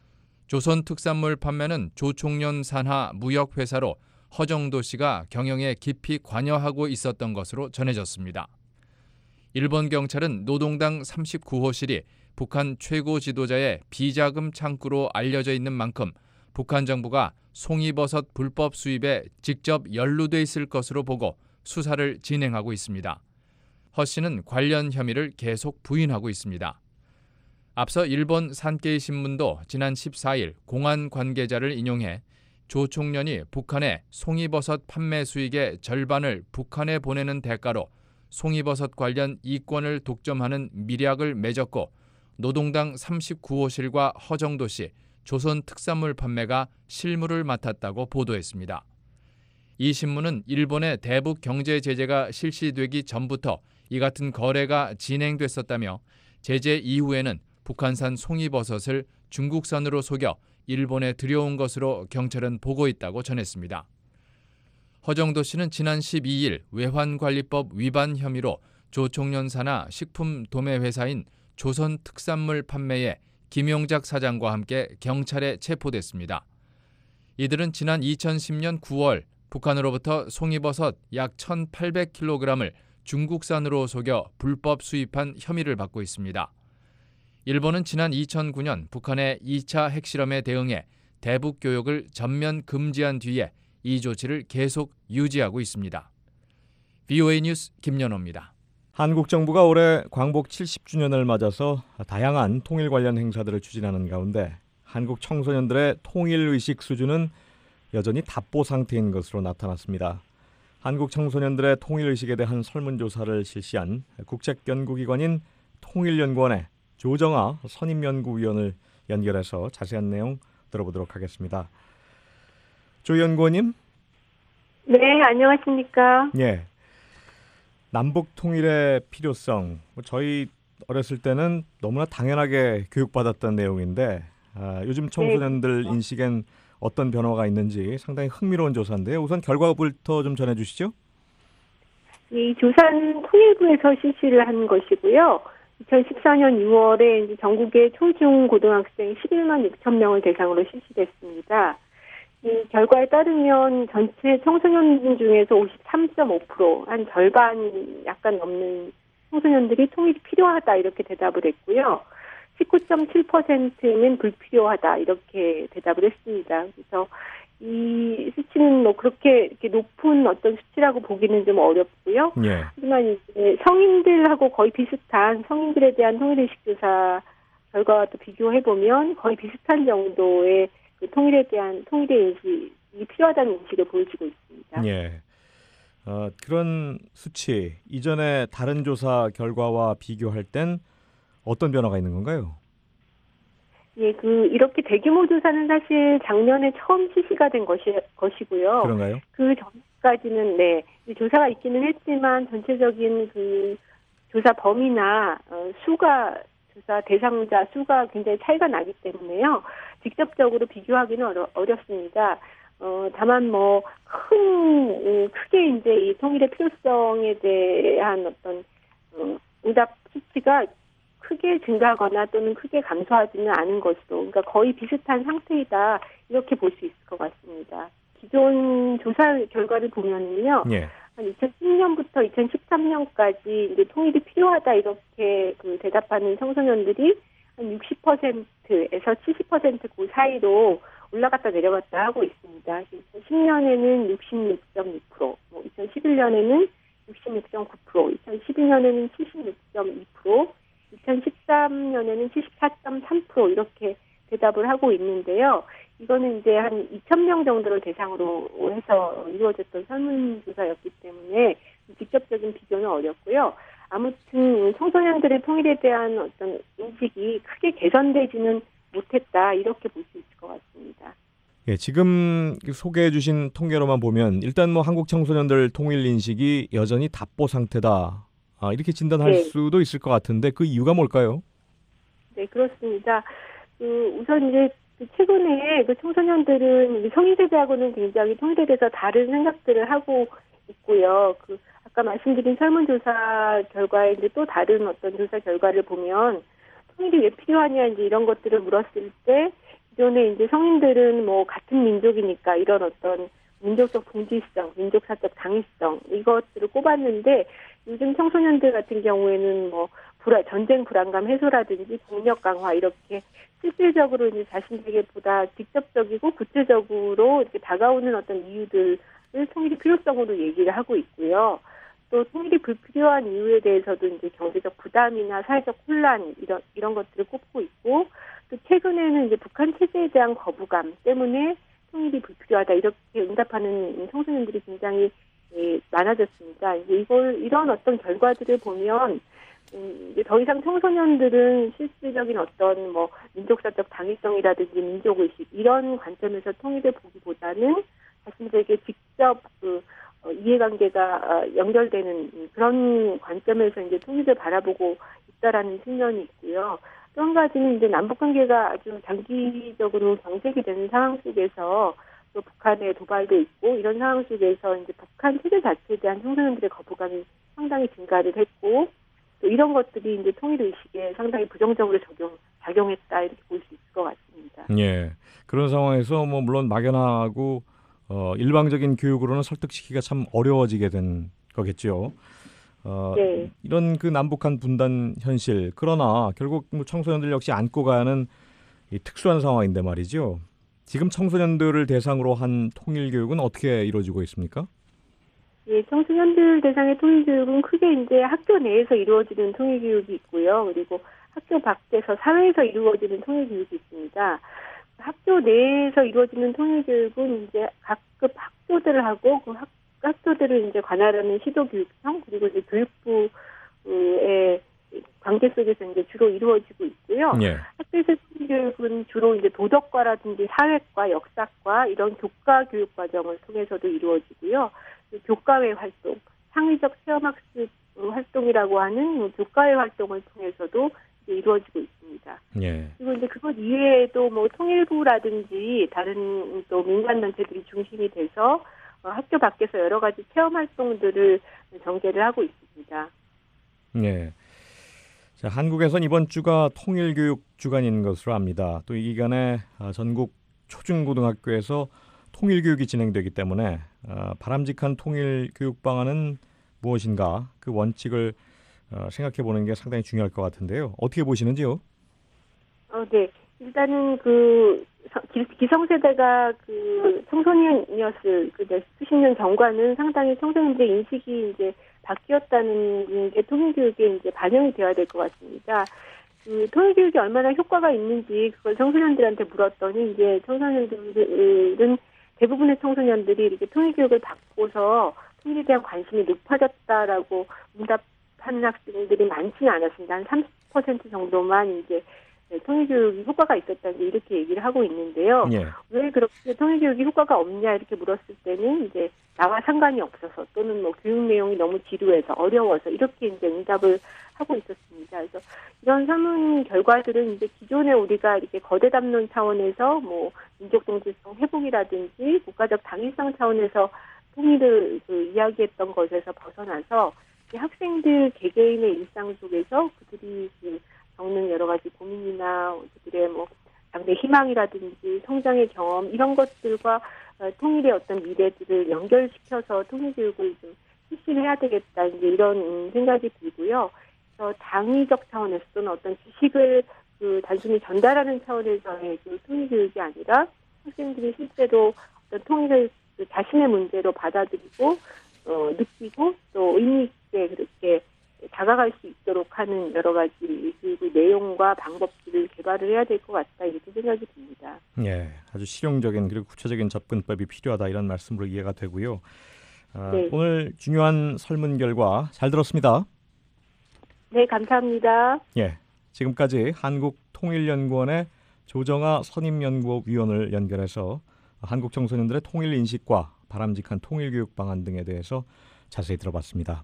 M: 조선특산물 판매는 조총련 산하 무역회사로 허정도 씨가 경영에 깊이 관여하고 있었던 것으로 전해졌습니다. 일본 경찰은 노동당 삼십구 호실이 북한 최고 지도자의 비자금 창구로 알려져 있는 만큼 북한 정부가 송이버섯 불법 수입에 직접 연루돼 있을 것으로 보고 수사를 진행하고 있습니다. 허 씨는 관련 혐의를 계속 부인하고 있습니다. 앞서 일본 산케이 신문도 지난 십사일 공안 관계자를 인용해 조 총련이 북한의 송이버섯 판매 수익의 절반을 북한에 보내는 대가로 송이버섯 관련 이권을 독점하는 밀약을 맺었고 노동당 삼십구 호실과 허정도 씨, 조선 특산물 판매가 실무를 맡았다고 보도했습니다. 이 신문은 일본의 대북 경제 제재가 실시되기 전부터 이 같은 거래가 진행됐었다며 제재 이후에는 북한산 송이버섯을 중국산으로 속여 일본에 들여온 것으로 경찰은 보고 있다고 전했습니다. 허정도 씨는 지난 십이일 외환관리법 위반 혐의로 조 총련 산하 식품도매회사인 조선특산물 판매에 김용작 사장과 함께 경찰에 체포됐습니다. 이들은 지난 이천십년 구월 북한으로부터 송이버섯 약 천팔백 킬로그램을 중국산으로 속여 불법 수입한 혐의를 받고 있습니다. 일본은 지난 이천구년 북한의 이 차 핵실험에 대응해 대북 교역을 전면 금지한 뒤에 이 조치를 계속 유지하고 있습니다. 브이오에이 뉴스 김연호입니다.
E: 한국 정부가 올해 광복 칠십 주년을 맞아서 다양한 통일 관련 행사들을 추진하는 가운데 한국 청소년들의 통일의식 수준은 여전히 답보 상태인 것으로 나타났습니다. 한국 청소년들의 통일의식에 대한 설문조사를 실시한 국책연구기관인 통일연구원의 조정아 선임연구위원을 연결해서 자세한 내용 들어보도록 하겠습니다. 조 연구원님.
Q: 네, 안녕하십니까.
E: 예. 남북 통일의 필요성, 저희 어렸을 때는 너무나 당연하게 교육받았던 내용인데 아, 요즘 청소년들 네. 인식엔 어떤 변화가 있는지 상당히 흥미로운 조사인데요. 우선 결과부터 좀 전해주시죠.
Q: 이 조사는 통일부에서 실시를 한 것이고요. 이천십사년 유월에 이제 전국의 초중 고등학생 십일만 육천 명을 대상으로 실시됐습니다. 이 결과에 따르면 전체 청소년 중에서 오십삼 점 오 퍼센트, 한 절반 약간 넘는 청소년들이 통일이 필요하다 이렇게 대답을 했고요. 십구 점 칠 퍼센트는 불필요하다 이렇게 대답을 했습니다. 그래서 이 수치는 뭐 그렇게 이렇게 높은 어떤 수치라고 보기는 좀 어렵고요.
E: 예.
Q: 하지만 이제 성인들하고 거의 비슷한 성인들에 대한 통일의식 조사 결과와 또 비교해 보면 거의 비슷한 정도의 그 통일에 대한 통일의 인식이 필요하다는 인식을 보여주고 있습니다.
E: 예. 어, 그런 수치 이전에 다른 조사 결과와 비교할 땐 어떤 변화가 있는 건가요?
Q: 예, 그 이렇게 대규모 조사는 사실 작년에 처음 실시가 된 것이 것이고요.
E: 그런가요?
Q: 그 전까지는 네 조사가 있기는 했지만 전체적인 그 조사 범위나 어, 수가 조사 대상자 수가 굉장히 차이가 나기 때문에요. 직접적으로 비교하기는 어려, 어렵습니다. 어, 다만 뭐 큰 크게 이제 이 통일의 필요성에 대한 어떤 어, 응답 수치가 크게 증가하거나 또는 크게 감소하지는 않은 것으로, 그러니까 거의 비슷한 상태이다 이렇게 볼 수 있을 것 같습니다. 기존 조사 결과를 보면은요,
E: 예.
Q: 한 이천십년부터 이천십삼년까지 이제 통일이 필요하다 이렇게 그 대답하는 청소년들이 한 육십 퍼센트에서 칠십 퍼센트 그 사이로 올라갔다 내려갔다 하고 있습니다. 이천십년에는 육십육 점 이 퍼센트, 뭐 이천십일년에는 육십육 점 구 퍼센트, 이천십이년에는 칠십육 점 이 퍼센트, 이천십삼년에는 칠십사 점 삼 퍼센트 이렇게 대답을 하고 있는데요. 이거는 이제 한 이천 명 정도를 대상으로 해서 이루어졌던 설문조사였기 때문에 직접적인 비교는 어렵고요. 아무튼 청소년들의 통일에 대한 어떤 인식이 크게 개선되지는 못했다 이렇게 볼 수 있을 것 같습니다.
E: 예, 지금 소개해 주신 통계로만 보면 일단 뭐 한국 청소년들 통일 인식이 여전히 답보 상태다. 아, 이렇게 진단할
Q: 네.
E: 수도 있을 것 같은데 그 이유가 뭘까요?
Q: 네, 그렇습니다. 그 우선 이제 최근에 그 청소년들은 성인 세대하고는 굉장히 통일에 대해서 다른 생각들을 하고 있고요. 그 아까 말씀드린 설문조사 결과에 이제 또 다른 어떤 조사 결과를 보면 통일이 왜 필요하냐 이제 이런 것들을 물었을 때 기존에 이제 성인들은 뭐 같은 민족이니까 이런 어떤 민족적 동질성, 민족사적 당위성 이것들을 꼽았는데 요즘 청소년들 같은 경우에는 뭐 불안, 전쟁 불안감 해소라든지 국력 강화 이렇게 실질적으로 이제 자신에게 보다 직접적이고 구체적으로 이렇게 다가오는 어떤 이유들을 통일이 필요성으로 얘기를 하고 있고요. 또 통일이 불필요한 이유에 대해서도 이제 경제적 부담이나 사회적 혼란 이런 이런 것들을 꼽고 있고, 또 최근에는 이제 북한 체제에 대한 거부감 때문에 통일이 불필요하다 이렇게 응답하는 청소년들이 굉장히 예, 많아졌습니다. 이제 이걸 이런 어떤 결과들을 보면 음, 이제 더 이상 청소년들은 실질적인 어떤 뭐 민족사적 당위성이라든지 민족의식 이런 관점에서 통일을 보기보다는 자신들에게 직접 그 어, 이해관계가 어, 연결되는 그런 관점에서 이제 통일을 바라보고 있다라는 측면이 있고요. 또 한 가지는 이제 남북관계가 아주 장기적으로 경색이 되는 상황 속에서 또 북한의 도발도 있고 이런 상황 속에서 이제 북한 체제 자체에 대한 청소년들의 거부감이 상당히 증가를 했고, 또 이런 것들이 이제 통일 의식에 상당히 부정적으로 적용 작용했다 이렇게 볼 수 있을 것 같습니다.
E: 예, 그런 상황에서 뭐 물론 막연하고 어, 일방적인 교육으로는 설득시키기가 참 어려워지게 된 거겠죠. 어,
Q: 네.
E: 이런 그 남북한 분단 현실, 그러나 결국 뭐 청소년들 역시 안고 가는 이 특수한 상황인데 말이죠. 지금 청소년들을 대상으로 한 통일 교육은 어떻게 이루어지고 있습니까?
Q: 예, 청소년들 대상의 통일 교육은 크게 이제 학교 내에서 이루어지는 통일 교육이 있고요. 그리고 학교 밖에서 사회에서 이루어지는 통일 교육이 있습니다. 학교 내에서 이루어지는 통일 교육은 이제 각급 학교들하고 그 학, 학교들을 이제 관할하는 시도교육청 그리고 이제 교육부의 관계 속에서 이제 주로 이루어지고 있고요.
E: 예.
Q: 학교에서 통일 교육은 주로 이제 도덕과라든지 사회과, 역사과 이런 교과 교육 과정을 통해서도 이루어지고요. 교과외 활동, 창의적 체험학습 활동이라고 하는 교과외 활동을 통해서도 이루어지고 있습니다.
E: 예.
Q: 그리고 이제 그것 이외에도 뭐 통일부라든지 다른 또 민간단체들이 중심이 돼서 학교 밖에서 여러 가지 체험 활동들을 전개를 하고 있습니다.
E: 예. 자, 한국에선 이번 주가 통일교육 주간인 것으로 압니다. 또 이 기간에 전국 초중고등학교에서 통일교육이 진행되기 때문에 바람직한 통일교육 방안은 무엇인가 그 원칙을 생각해보는 게 상당히 중요할 것 같은데요. 어떻게 보시는지요?
Q: 어, 네. 일단은 그 기성세대가 그 청소년이었을 그 수십 년 전과는 상당히 청소년들의 인식이 이제 바뀌었다는 게 통일교육에 이제 반영이 되어야 될 것 같습니다. 그 통일교육이 얼마나 효과가 있는지 그걸 청소년들한테 물었더니 이제 청소년들은 대부분의 청소년들이 이렇게 통일교육을 받고서 통일에 대한 관심이 높아졌다라고 응답하는 학생들이 많지는 않았습니다. 한 삼십 퍼센트 정도만 이제 통일교육이 효과가 있었다 이렇게 얘기를 하고 있는데요.
E: 예.
Q: 왜 그렇게 통일교육이 효과가 없냐 이렇게 물었을 때는 이제 나와 상관이 없어서 또는 뭐 교육 내용이 너무 지루해서 어려워서 이렇게 이제 응답을 하고 있었습니다. 그래서 이런 설문 결과들은 이제 기존에 우리가 이렇게 거대 담론 차원에서 뭐 민족 동질성 회복이라든지 국가적 당위성 차원에서 통일을 그 이야기했던 것에서 벗어나서 학생들 개개인의 일상 속에서 그들이 그 겪는 여러 가지 고민이나 그들의 뭐 장래 희망이라든지 성장의 경험 이런 것들과 통일의 어떤 미래들을 연결시켜서 통일교육을 좀 실시해야 되겠다 이제 이런 생각이 들고요. 그래서 당위적 차원에서 또는 어떤 지식을 그 단순히 전달하는 차원에서의 그 통일교육이 아니라 학생들이 실제로 어떤 통일을 그 자신의 문제로 받아들이고 어, 느끼고 또 의미 있게 그렇게 다가갈 수 있도록 하는 여러 가지 그 내용과 방법들을 개발을 해야 될 것 같다 이렇게 생각이 듭니다.
E: 예, 아주 실용적인 그리고 구체적인 접근법이 필요하다 이런 말씀으로 이해가 되고요. 아,
Q: 네.
E: 오늘 중요한 설문 결과 잘 들었습니다.
Q: 네, 감사합니다.
E: 예, 지금까지 한국통일연구원의 조정아 선임연구위원을 연결해서 한국 청소년들의 통일 인식과 바람직한 통일교육 방안 등에 대해서 자세히 들어봤습니다.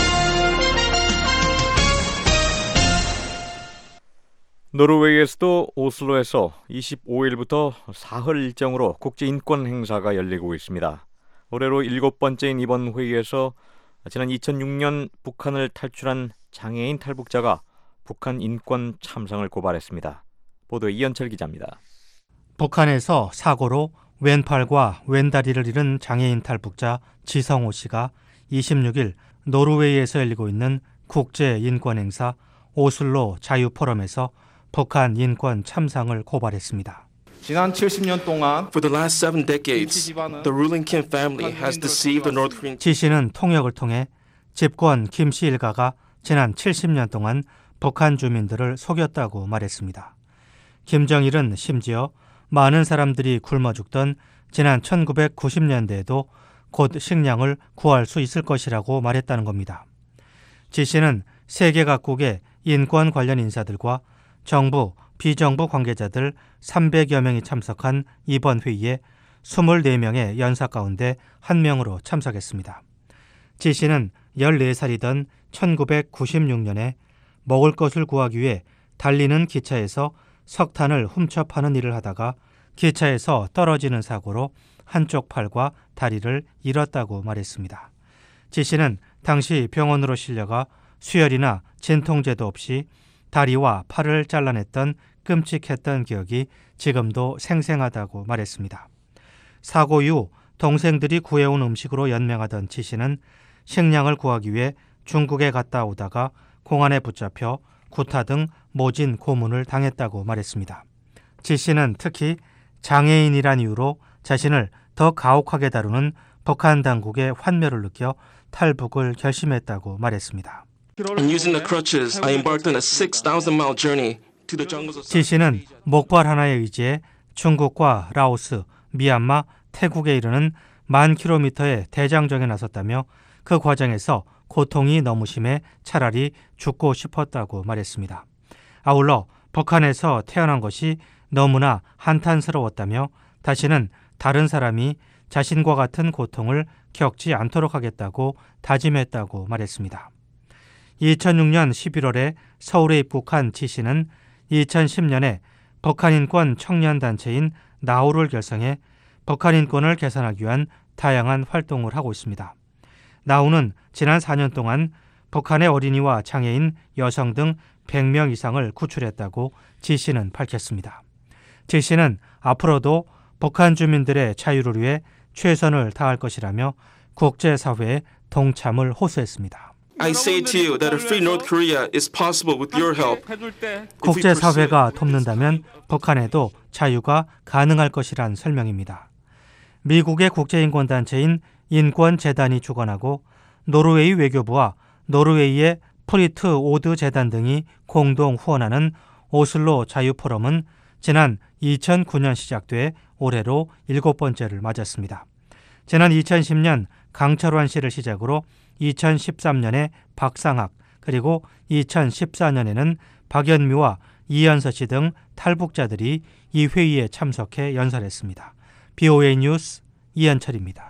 E: 노르웨이에서도 오슬로에서 이십오일부터 사흘 일정으로 국제인권 행사가 열리고 있습니다. 올해로 일곱 번째인 이번 회의에서 지난 이천육년 북한을 탈출한 장애인 탈북자가 북한 인권 참상을 고발했습니다. 보도에 이현철 기자입니다.
R: 북한에서 사고로 왼팔과 왼다리를 잃은 장애인 탈북자 지성호 씨가 이십육일 노르웨이에서 열리고 있는 국제인권 행사 오슬로 자유포럼에서 북한 인권 참상을 고발했습니다.
S: 지난 칠십 년 동안
T: For the last seven decades, the ruling Kim family has deceived the North Korean.
R: 지 씨는 통역을 통해 집권 김 씨 일가가 지난 칠십 년 동안 북한 주민들을 속였다고 말했습니다. 김정일은 심지어 많은 사람들이 굶어 죽던 지난 천구백구십 년대에도 곧 식량을 구할 수 있을 것이라고 말했다는 겁니다. 지 씨는 세계 각국의 인권 관련 인사들과 정부, 비정부 관계자들 삼백여 명이 참석한 이번 회의에 이십사 명의 연사 가운데 한 명으로 참석했습니다. 지 씨는 열네 살이던 천구백구십육 년에 먹을 것을 구하기 위해 달리는 기차에서 석탄을 훔쳐 파는 일을 하다가 기차에서 떨어지는 사고로 한쪽 팔과 다리를 잃었다고 말했습니다. 지 씨는 당시 병원으로 실려가 수혈이나 진통제도 없이 다리와 팔을 잘라냈던 끔찍했던 기억이 지금도 생생하다고 말했습니다. 사고 이후 동생들이 구해온 음식으로 연명하던 지 씨는 식량을 구하기 위해 중국에 갔다 오다가 공안에 붙잡혀 구타 등 모진 고문을 당했다고 말했습니다. 지 씨는 특히 장애인이란 이유로 자신을 더 가혹하게 다루는 북한 당국의 환멸을 느껴 탈북을 결심했다고 말했습니다.
T: And using the crutches, I embarked on a six thousand mile journey to the jungles of.
R: 지 씨는 목발 하나에 의지해 중국과 라오스, 미얀마, 태국에 이르는 만 킬로미터의 대장정에 나섰다며 그 과정에서 고통이 너무 심해 차라리 죽고 싶었다고 말했습니다. 아울러 북한에서 태어난 것이 너무나 한탄스러웠다며 다시는 다른 사람이 자신과 같은 고통을 겪지 않도록 하겠다고 다짐했다고 말했습니다. 이천육 년 십일월에 서울에 입국한 지 씨는 이천십 년에 북한인권 청년단체인 나우를 결성해 북한인권을 개선하기 위한 다양한 활동을 하고 있습니다. 나우는 지난 사 년 동안 북한의 어린이와 장애인, 여성 등 백 명 이상을 구출했다고 지 씨는 밝혔습니다. 지 씨는 앞으로도 북한 주민들의 자유를 위해 최선을 다할 것이라며 국제사회에 동참을 호소했습니다.
T: I say to you that a free North Korea is possible with your help.
R: 국제사회가 돕는다면 북한에도 자유가 가능할 것이란 설명입니다. 미국의 국제인권단체인 인권재단이 주관하고 노르웨이 외교부와 노르웨이의 프리트 오드 재단 등이 공동 후원하는 오슬로 자유포럼은 지난 이천구 년 시작돼 올해로 일곱 번째를 맞았습니다. 지난 이천십 년 강철환 씨를 시작으로 이천십삼 년에 박상학, 그리고 이천십사 년에는 박연미와 이현서 씨 등 탈북자들이 이 회의에 참석해 연설했습니다. 비오에이 뉴스 이현철입니다.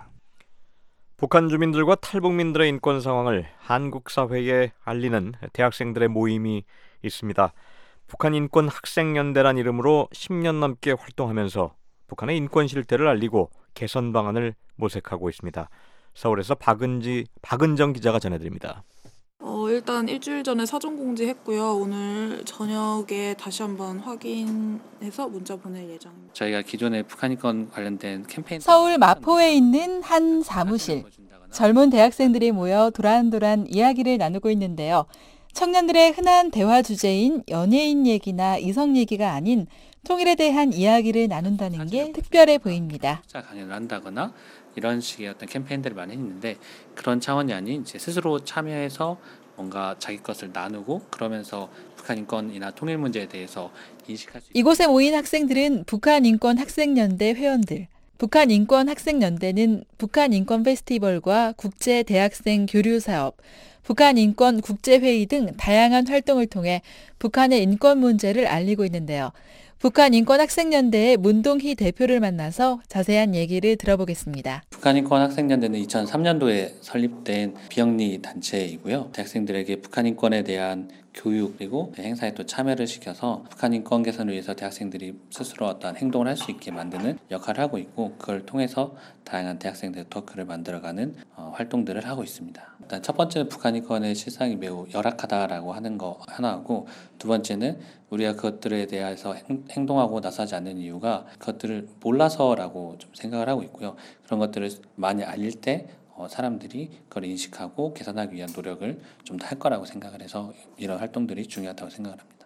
E: 북한 주민들과 탈북민들의 인권 상황을 한국 사회에 알리는 대학생들의 모임이 있습니다. 북한 인권 학생연대란 이름으로 십 년 넘게 활동하면서 북한의 인권 실태를 알리고 개선 방안을 모색하고 있습니다. 서울에서 박은지, 박은정 기자가 전해드립니다.
U: 어, 일단 일주일 전에 사전 공지했고요. 오늘 저녁에 다시 한번 확인해서 문자 보낼 예정입니다.
V: 저희가 기존에 북한인권 관련된 캠페인
W: 서울 마포에 있는 한 사무실. 젊은 대학생들이 모여 도란도란 이야기를 나누고 있는데요. 청년들의 흔한 대화 주제인 연예인 얘기나 이성 얘기가 아닌 통일에 대한 이야기를 나눈다는 게 특별해 보입니다.
V: 강연을 한다거나 이런 식의 어떤 캠페인들을 많이 했는데 그런 차원이 아닌 이제 스스로 참여해서 뭔가 자기 것을 나누고 그러면서 북한 인권이나 통일 문제에 대해서 인식할 수.
W: 이곳에 모인 학생들은 북한인권학생연대 회원들. 북한인권학생연대는 북한인권 페스티벌과 국제대학생 교류사업, 북한인권 국제회의 등 다양한 활동을 통해 북한의 인권 문제를 알리고 있는데요. 북한인권학생연대의 문동희 대표를 만나서 자세한 얘기를 들어보겠습니다.
V: 북한인권학생연대는 이천삼 년도에 설립된 비영리 단체이고요. 대학생들에게 북한인권에 대한 교육 그리고 행사에 또 참여를 시켜서 북한인권 개선을 위해서 대학생들이 스스로 어떤 행동을 할 수 있게 만드는 역할을 하고 있고 그걸 통해서 다양한 대학생 네트워크를 만들어가는 어, 활동들을 하고 있습니다. 일단 첫 번째는 북한인권의 실상이 매우 열악하다라고 하는 거 하나하고 두 번째는 우리가 그것들에 대해서 행, 행동하고 나서지 않는 이유가 그것들을 몰라서라고 좀 생각을 하고 있고요. 그런 것들을 많이 알릴 때 어, 사람들이 그걸 인식하고 개선하기 위한 노력을 좀 더 할 거라고 생각을 해서 이런 활동들이 중요하다고 생각을 합니다.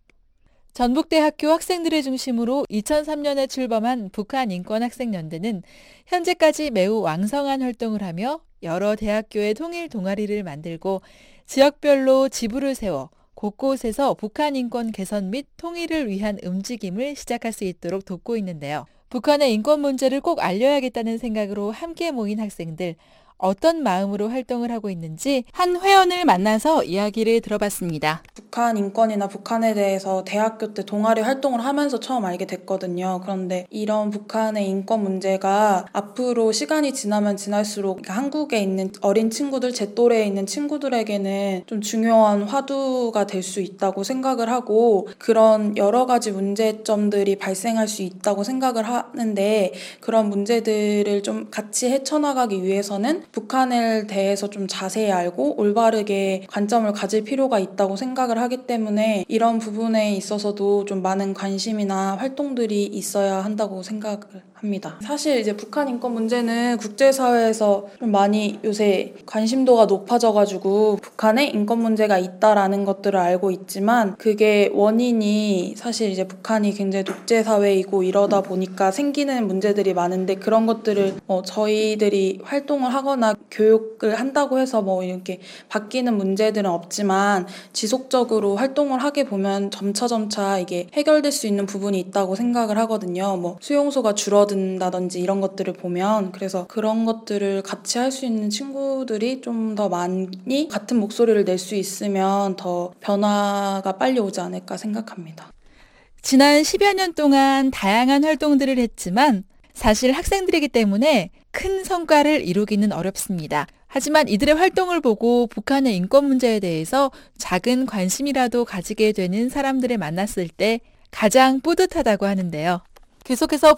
W: 전북대학교 학생들을 중심으로 이천삼 년에 출범한 북한인권학생연대는 현재까지 매우 왕성한 활동을 하며 여러 대학교의 통일 동아리를 만들고 지역별로 지부를 세워 곳곳에서 북한 인권 개선 및 통일을 위한 움직임을 시작할 수 있도록 돕고 있는데요. 북한의 인권 문제를 꼭 알려야겠다는 생각으로 함께 모인 학생들, 어떤 마음으로 활동을 하고 있는지 한 회원을 만나서 이야기를 들어봤습니다.
A: 북한 인권이나 북한에 대해서 대학교 때 동아리 활동을 하면서 처음 알게 됐거든요. 그런데 이런 북한의 인권 문제가 앞으로 시간이 지나면 지날수록 한국에 있는 어린 친구들, 제 또래에 있는 친구들에게는 좀 중요한 화두가 될 수 있다고 생각을 하고 그런 여러 가지 문제점들이 발생할 수 있다고 생각을 하는데 그런 문제들을 좀 같이 헤쳐나가기 위해서는 북한에 대해서 좀 자세히 알고 올바르게 관점을 가질 필요가 있다고 생각을 하기 때문에 이런 부분에 있어서도 좀 많은 관심이나 활동들이 있어야 한다고 생각을 합니다. 사실 이제 북한 인권 문제는 국제사회에서 좀 많이 요새 관심도가 높아져가지고 북한에 인권 문제가 있다라는 것들을 알고 있지만 그게 원인이 사실 이제 북한이 굉장히 독재사회이고 이러다 보니까 생기는 문제들이 많은데 그런 것들을 어 저희들이 활동을 하거나 교육을 한다고 해서 뭐 이렇게 바뀌는 문제들은 없지만 지속적으로 활동을 하게 보면 점차점차 이게 해결될 수 있는 부분이 있다고 생각을 하거든요. 뭐 수용소가 줄어든다든지 이런 것들을 보면 그래서 그런 것들을 같이 할 수 있는 친구들이 좀 더 많이 같은 목소리를 낼 수 있으면 더 변화가 빨리 오지 않을까 생각합니다.
W: 지난 십여 년 동안 다양한 활동들을 했지만 사실 학생들이기 때문에 큰 성과를 이루기는 어렵습니다. 하지만 이들의 활동을 보고 북한의 인권 문제에 대해서 작은 관심이라도 가지게 되는 사람들을 만났을 때 가장 뿌듯하다고 하는데요. 계속해서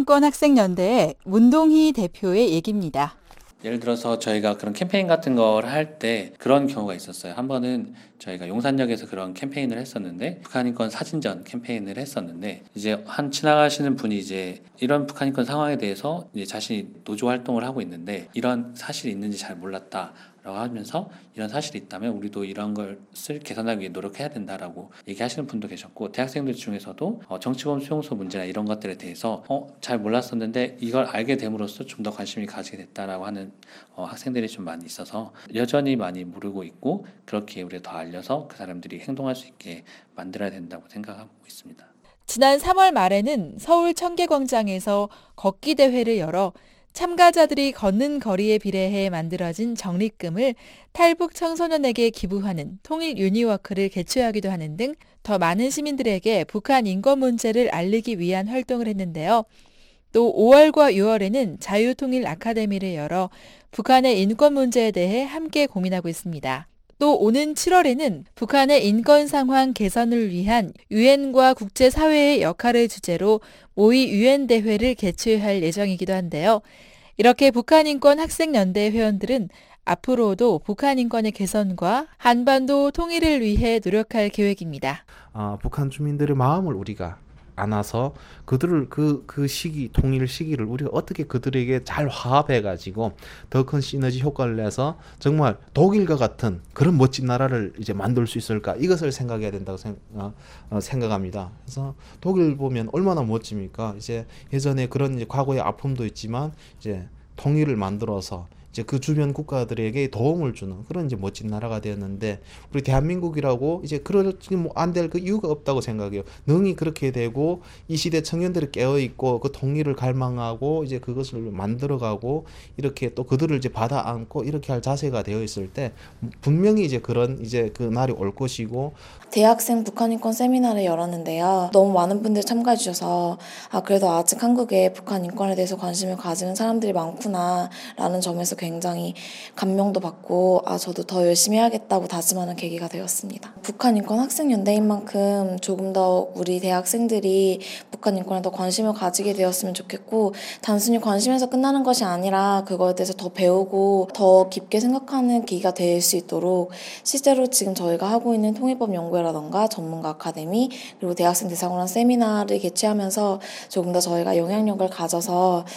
W: 북한인권학생연대의 문동희 대표의 얘기입니다.
V: 예를 들어서 저희가 그런 캠페인 같은 걸 할 때 그런 경우가 있었어요. 한 번은 저희가 용산역에서 그런 캠페인을 했었는데 북한인권 사진전 캠페인을 했었는데 이제 한 지나가시는 분이 이제 이런 북한인권 상황에 대해서 이제 자신이 노조 활동을 하고 있는데 이런 사실이 있는지 잘 몰랐다. 라고 하면서 이런 사실이 있다면 우리도 이런 것을 개선하기 위해 노력해야 된다라고 얘기하시는 분도 계셨고 대학생들 중에서도 어, 정치범 수용소 문제나 이런 것들에 대해서 어, 잘 몰랐었는데 이걸 알게 됨으로써 좀 더 관심이 가지게 됐다라고 하는 어, 학생들이 좀 많이 있어서 여전히 많이 모르고 있고 그렇게 우리가 더 알려서 그 사람들이 행동할 수 있게 만들어야 된다고 생각하고 있습니다.
W: 지난 삼월 말에는 서울 청계광장에서 걷기 대회를 열어 참가자들이 걷는 거리에 비례해 만들어진 적립금을 탈북 청소년에게 기부하는 통일 유니워크를 개최하기도 하는 등 더 많은 시민들에게 북한 인권 문제를 알리기 위한 활동을 했는데요. 또 오월과 유월에는 자유통일 아카데미를 열어 북한의 인권 문제에 대해 함께 고민하고 있습니다. 또 오는 칠월에는 북한의 인권 상황 개선을 위한 유엔과 국제사회의 역할을 주제로 모의 유엔 대회를 개최할 예정이기도 한데요. 이렇게 북한인권 학생연대 회원들은 앞으로도 북한 인권의 개선과 한반도 통일을 위해 노력할 계획입니다.
B: 어, 북한 주민들의 마음을 우리가 안아서 그들을 그, 그 시기, 통일 시기를 우리가 어떻게 그들에게 잘 화합해가지고 더 큰 시너지 효과를 내서 정말 독일과 같은 그런 멋진 나라를 이제 만들 수 있을까 이것을 생각해야 된다고 생, 어, 어, 생각합니다. 그래서 독일 보면 얼마나 멋집니까? 이제 예전에 그런 이제 과거의 아픔도 있지만 이제 통일을 만들어서 이제 그 주변 국가들에게 도움을 주는 그런 이제 멋진 나라가 되었는데 우리 대한민국이라고 이제 그렇지 뭐 안 될 그 이유가 없다고 생각해요. 능히 그렇게 되고 이 시대 청년들이 깨어 있고 그 통일을 갈망하고 이제 그것을 만들어가고 이렇게 또 그들을 이제 받아 안고 이렇게 할 자세가 되어 있을 때 분명히 이제 그런 이제 그 날이 올 것이고.
D: 대학생 북한인권 세미나를 열었는데요. 너무 많은 분들이 참가해 주셔서 아 그래도 아직 한국에 북한 인권에 대해서 관심을 가지는 사람들이 많구나라는 점에서 굉장히 감명도 받고 아 저도 더 열심히 해야겠다고 다짐하는 계기가 되었습니다. 북한 인권 학생연대인 만큼 조금 더 우리 대학생들이 북한 인권에 더 관심을 가지게 되었으면 좋겠고 단순히 관심에서 끝나는 것이 아니라 그거에 대해서 더 배우고 더 깊게 생각하는 계기가 될 수 있도록 실제로 지금 저희가 하고 있는 통일법 연구회라던가 전문가 아카데미 그리고 대학생 대상으로 한 세미나를 개최하면서 조금 더 저희가 영향력을 가져서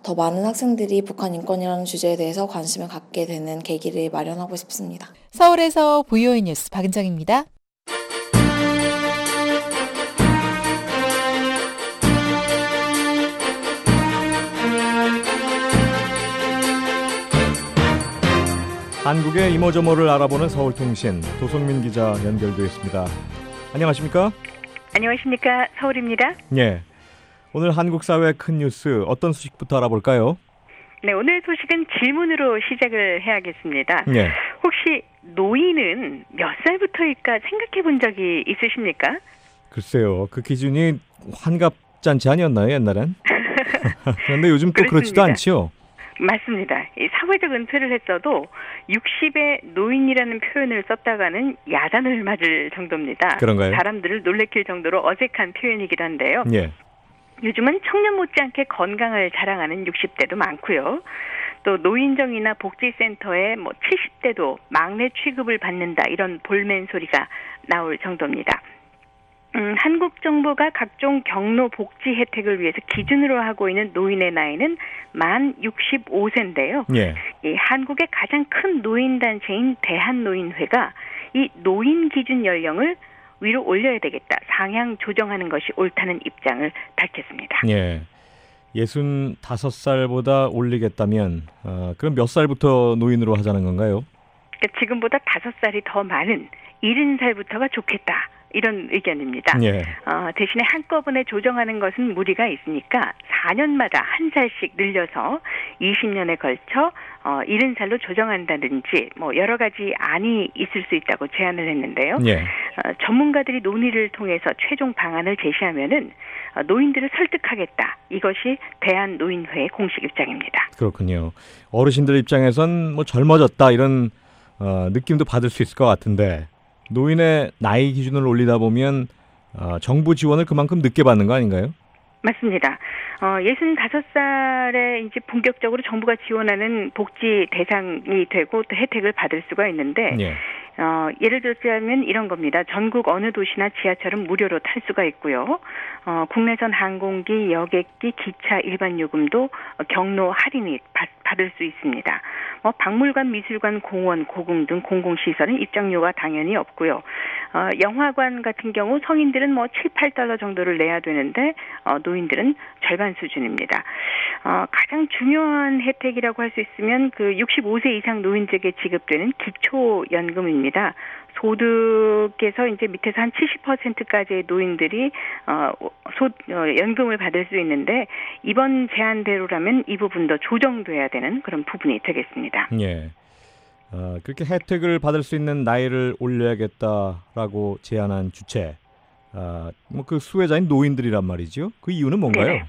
D: 더 많은 학생들이 북한 인권이라는 주제에 대해서 관심을 갖게 되는 계기를 마련하고 싶습니다.
W: 서울에서 브이오에이 뉴스 박은정입니다.
E: 한국의 이모저모를 알아보는 서울통신 도성민 기자 연결되어 있습니다. 안녕하십니까?
F: 안녕하십니까? 서울입니다.
E: 예. 오늘 한국 사회 큰 뉴스 어떤 소식부터 알아볼까요?
F: 네, 오늘 소식은 질문으로 시작을 해야겠습니다.
E: 예.
F: 혹시 노인은 몇 살부터일까 생각해 본 적이 있으십니까?
E: 글쎄요. 그 기준이 환갑잔치 아니었나요, 옛날엔? 그런데 요즘 또 그렇지도 않지요.
F: 맞습니다. 이 사회적 은퇴를 했어도 육십의 노인이라는 표현을 썼다가는 야단을 맞을 정도입니다.
E: 그런가요?
F: 사람들을 놀래킬 정도로 어색한 표현이긴 한데요.
E: 예.
F: 요즘은 청년 못지않게 건강을 자랑하는 육십 대도 많고요. 또 노인정이나 복지센터에 뭐 칠십 대도 막내 취급을 받는다 이런 볼멘 소리가 나올 정도입니다. 음, 한국 정부가 각종 경로 복지 혜택을 위해서 기준으로 하고 있는 노인의 나이는 만 육십오 세인데요.
E: 예.
F: 이 한국의 가장 큰 노인 단체인 대한노인회가 이 노인 기준 연령을 위로 올려야 되겠다. 상향 조정하는 것이 옳다는 입장을 밝혔습니다.
E: 예. 예순다섯 살보다 올리겠다면 어, 그럼 몇 살부터 노인으로 하자는 건가요?
F: 그러니까 지금보다 다섯 살이 더 많은 일흔 살부터가 좋겠다. 이런 의견입니다.
E: 예.
F: 어, 대신에 한꺼번에 조정하는 것은 무리가 있으니까 사 년마다 한 살씩 늘려서 이십 년에 걸쳐 어, 일흔 살로 조정한다든지 뭐 여러 가지 안이 있을 수 있다고 제안을 했는데요.
E: 예.
F: 어, 전문가들이 논의를 통해서 최종 방안을 제시하면은 어, 노인들을 설득하겠다. 이것이 대한노인회의 공식 입장입니다.
E: 그렇군요. 어르신들 입장에선 뭐 젊어졌다 이런 어, 느낌도 받을 수 있을 것 같은데 노인의 나이 기준을 올리다 보면 어, 정부 지원을 그만큼 늦게 받는 거 아닌가요?
F: 맞습니다. 어, 예순다섯 살에 이제 본격적으로 정부가 지원하는 복지 대상이 되고 또 혜택을 받을 수가 있는데,
E: 예.
F: 어, 예를 들자면 이런 겁니다. 전국 어느 도시나 지하철은 무료로 탈 수가 있고요. 어, 국내선 항공기, 여객기, 기차 일반 요금도 경로 할인이 받, 받을 수 있습니다. 뭐 박물관, 미술관, 공원, 고궁 등 공공시설은 입장료가 당연히 없고요. 어, 영화관 같은 경우 성인들은 뭐 칠, 팔 달러 정도를 내야 되는데 어, 노인들은 절반 수준입니다. 어, 가장 중요한 혜택이라고 할 수 있으면 그 육십오 세 이상 노인들에게 지급되는 기초연금입니다. 소득에서 이제 밑에서 한 칠십 퍼센트까지의 노인들이 어, 소, 어, 연금을 받을 수 있는데 이번 제안대로라면 이 부분도 조정돼야 되는 그런 부분이 되겠습니다.
E: 예. 어, 그렇게 혜택을 받을 수 있는 나이를 올려야겠다라고 제안한 주체, 어, 뭐 그 수혜자인 노인들이란 말이죠. 그 이유는 뭔가요?
F: 네네.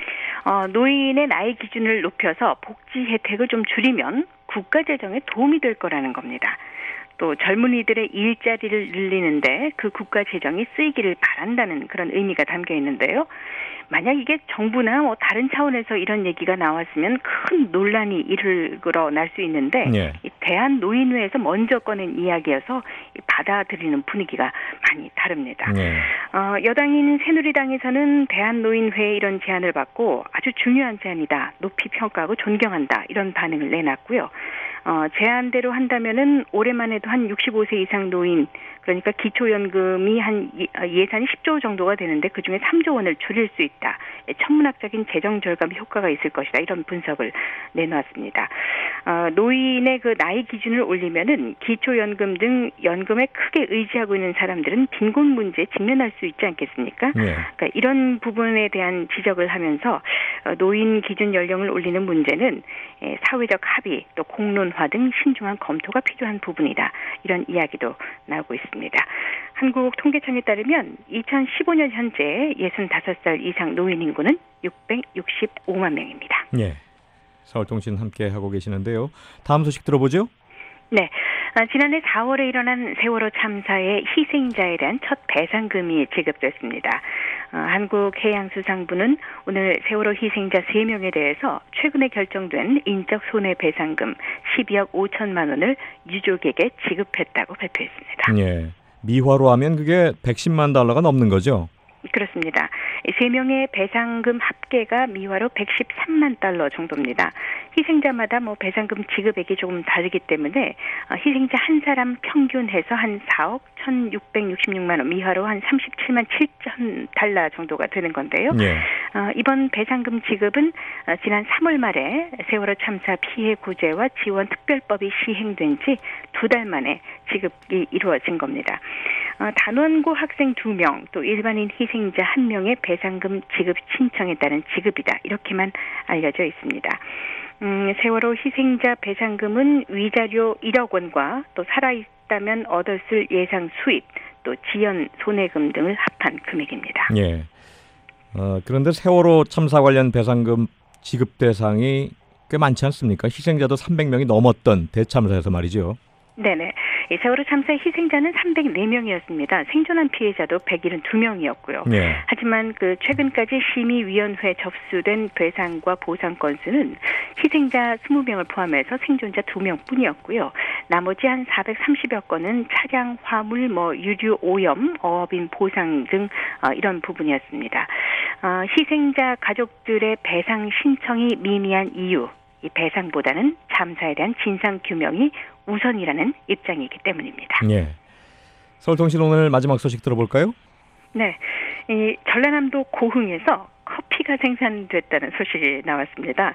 F: 어, 노인의 나이 기준을 높여서 복지 혜택을 좀 줄이면 국가 재정에 도움이 될 거라는 겁니다. 또 젊은이들의 일자리를 늘리는데 그 국가 재정이 쓰이기를 바란다는 그런 의미가 담겨 있는데요. 만약 이게 정부나 뭐 다른 차원에서 이런 얘기가 나왔으면 큰 논란이 일어날 수 있는데
E: 예.
F: 이 대한노인회에서 먼저 꺼낸 이야기여서 받아들이는 분위기가 많이 다릅니다.
E: 예.
F: 어, 여당인 새누리당에서는 대한노인회의 이런 제안을 받고 아주 중요한 제안이다. 높이 평가하고 존경한다. 이런 반응을 내놨고요. 어, 제안대로 한다면은 올해만 해도 한 육십오 세 이상 노인, 그러니까 기초연금이 한 예산이 십조 정도가 되는데 그중에 삼조 원을 줄일 수 있다. 천문학적인 재정 절감 효과가 있을 것이다. 이런 분석을 내놓았습니다. 어, 노인의 그 나이 기준을 올리면은 기초연금 등 연금에 크게 의지하고 있는 사람들은 빈곤 문제에 직면할 수 있지 않겠습니까?
E: 네.
F: 그러니까 이런 부분에 대한 지적을 하면서 노인 기준 연령을 올리는 문제는 사회적 합의 또 공론화 등 신중한 검토가 필요한 부분이다. 이런 이야기도 나오고 있습니다. 한국통계청에 따르면 이천십오 년 현재 예순다섯 살 이상 노인 인구는 육백육십오만 명입니다.
E: 예. 서울통신 함께 하고 계시는데요. 다음 소식 들어보죠.
F: 네. 아, 지난해 사월에 일어난 세월호 참사의 희생자에 대한 첫 배상금이 지급됐습니다. 어, 한국해양수산부는 오늘 세월호 희생자 세 명에 대해서 최근에 결정된 인적 손해배상금 십이억 오천만 원을 유족에게 지급했다고 발표했습니다.
E: 예. 미화로 하면 그게 백십만 달러가 넘는 거죠?
F: 그렇습니다. 세 명의 배상금 합계가 미화로 백십삼만 달러 정도입니다. 희생자마다 뭐 배상금 지급액이 조금 다르기 때문에 희생자 한 사람 평균해서 한 사억 천육백육십육만 원, 미화로 한 삼십칠만 칠천 달러 정도가 되는 건데요.
E: 예.
F: 어, 이번 배상금 지급은 어, 지난 삼월 말에 세월호 참사 피해 구제와 지원 특별법이 시행된 지 두 달 만에 지급이 이루어진 겁니다. 어, 단원고 학생 두 명, 또 일반인 희생자 한 명의 배상금 지급 신청에 따른 지급이다. 이렇게만 알려져 있습니다. 음, 세월호 희생자 배상금은 위자료 일억 원과 또 살아있다면 얻었을 예상 수입, 또 지연 손해금 등을 합한 금액입니다.
E: 예. 어, 그런데 세월호 참사 관련 배상금 지급 대상이 꽤 많지 않습니까? 희생자도 삼백 명이 넘었던 대참사에서 말이죠.
F: 네네. 이 세월호 참사의 희생자는 삼백사 명이었습니다. 생존한 피해자도 백칠십이 명이었고요.
E: 예.
F: 하지만 그 최근까지 심의위원회에 접수된 배상과 보상 건수는 희생자 이십 명을 포함해서 생존자 두 명뿐이었고요. 나머지 한 사백삼십여 건은 차량, 화물, 뭐 유류 오염, 어업인 보상 등 어, 이런 부분이었습니다. 어, 희생자 가족들의 배상 신청이 미미한 이유, 이 배상보다는 참사에 대한 진상 규명이 우선이라는 입장이기 때문입니다.
E: 예. 서울통신 오늘 마지막 소식 들어볼까요?
F: 네, 이 전라남도 고흥에서 커피가 생산됐다는 소식이 나왔습니다.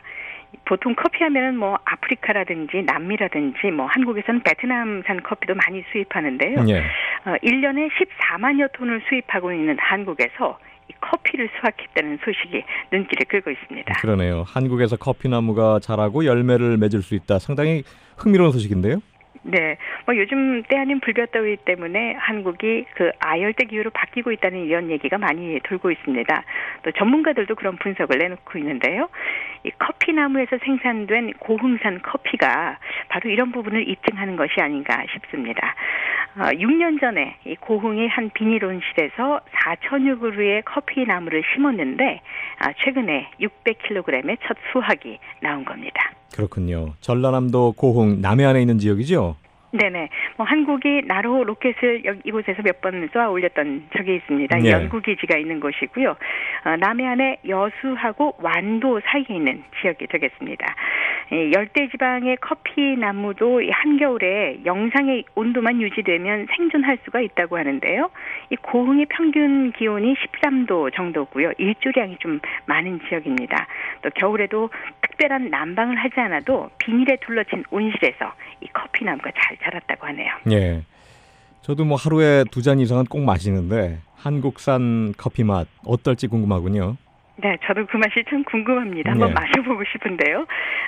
F: 보통 커피 하면은 뭐 아프리카라든지 남미라든지 뭐 한국에서는 베트남산 커피도 많이 수입하는데요.
E: 예.
F: 어, 일 년에 십사만여 톤을 수입하고 있는 한국에서 이 커피를 수확했다는 소식이 눈길을 끌고 있습니다.
E: 그러네요. 한국에서 커피나무가 자라고 열매를 맺을 수 있다. 상당히 흥미로운 소식인데요.
F: 네, 뭐 요즘 때 아닌 불볕더위 때문에 한국이 그 아열대 기후로 바뀌고 있다는 이런 얘기가 많이 돌고 있습니다. 또 전문가들도 그런 분석을 내놓고 있는데요. 이 커피나무에서 생산된 고흥산 커피가 바로 이런 부분을 입증하는 것이 아닌가 싶습니다. 어, 육 년 전에 이 고흥의 한 비닐 온실에서 사천여 그루의 커피나무를 심었는데 아, 최근에 육백 킬로그램의 첫 수확이 나온 겁니다.
E: 그렇군요. 전라남도 고흥 남해안에 있는 지역이죠?
F: 네네. 뭐 한국이 나로 로켓을 여기 이곳에서 몇 번 쏘아 올렸던 적이 있습니다.
E: 네.
F: 연구기지가 있는 곳이고요. 어, 남해안의 여수하고 완도 사이에 있는 지역이 되겠습니다. 이 열대지방의 커피나무도 이 한겨울에 영상의 온도만 유지되면 생존할 수가 있다고 하는데요. 이 고흥의 평균 기온이 십삼 도 정도고요. 일조량이 좀 많은 지역입니다. 또 겨울에도 특별한 난방을 하지 않아도 비닐에 둘러진 온실에서 이 커피나무가 잘 자랐다고 하네요.
E: 예. 저도 뭐 하루에 두 잔 이상은 꼭 마시는데 한국산 커피 맛 어떨지 궁금하군요.
F: 네, 저도 그 맛이 참 궁금합니다.
E: 네.
F: 한번 마셔보고 싶은데요.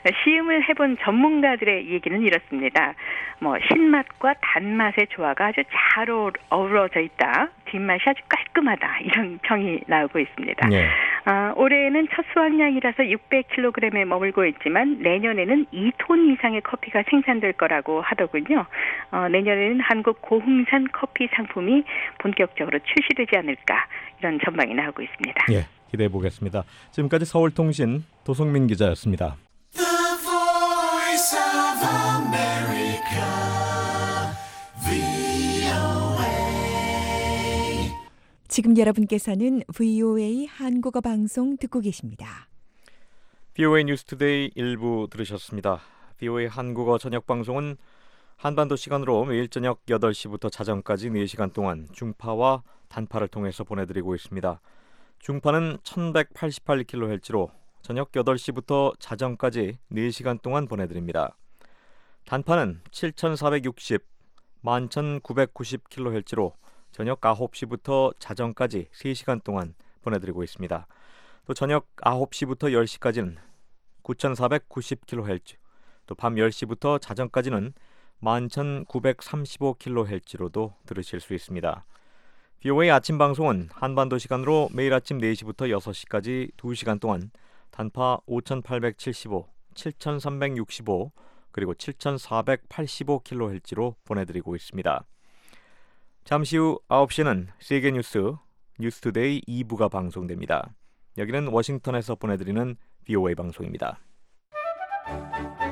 F: 시음을 해본 전문가들의 얘기는 이렇습니다. 뭐 신맛과 단맛의 조화가 아주 잘 어우러져 있다. 뒷맛이 아주 깔끔하다. 이런 평이 나오고 있습니다.
E: 네.
F: 아, 올해에는 첫 수확량이라서 육백 킬로그램에 머물고 있지만 내년에는 이 톤 이상의 커피가 생산될 거라고 하더군요. 어, 내년에는 한국 고흥산 커피 상품이 본격적으로 출시되지 않을까 이런 전망이 나오고 있습니다.
E: 예, 기대해 보겠습니다. 지금까지 서울통신 도성민 기자였습니다.
H: The Voice of America, 브이오에이.
I: 지금 여러분께서는 브이오에이 한국어 방송 듣고 계십니다.
E: 브이오에이 뉴스투데이 일부 들으셨습니다. 브이오에이 한국어 저녁 방송은 한반도 시간으로 매일 저녁 여덟 시부터 자정까지 네 시간 동안 중파와 단파를 통해서 보내드리고 있습니다. 중파는 천백팔십팔 킬로헤르츠로 저녁 여덟 시부터 자정까지 네 시간 동안 보내드립니다. 단파는 칠천사백육십, 만 천구백구십 킬로헤르츠로 저녁 아홉 시부터 자정까지 세 시간 동안 보내드리고 있습니다. 또 저녁 아홉 시부터 열 시까지는 구천사백구십 킬로헤르츠, 또 밤 열 시부터 자정까지는 만 천구백삼십오 킬로헤르츠로도 들으실 수 있습니다. 브이오에이 아침 방송은 한반도 시간으로 매일 아침 네 시부터 여섯 시까지 두 시간 동안 단파 오천팔백칠십오, 칠천삼백육십오, 그리고 칠천사백팔십오 킬로헤르츠로 보내드리고 있습니다. 잠시 후 아홉 시는 세계 뉴스, 뉴스투데이 이 부가 방송됩니다. 여기는 워싱턴에서 보내드리는 브이오에이 방송입니다.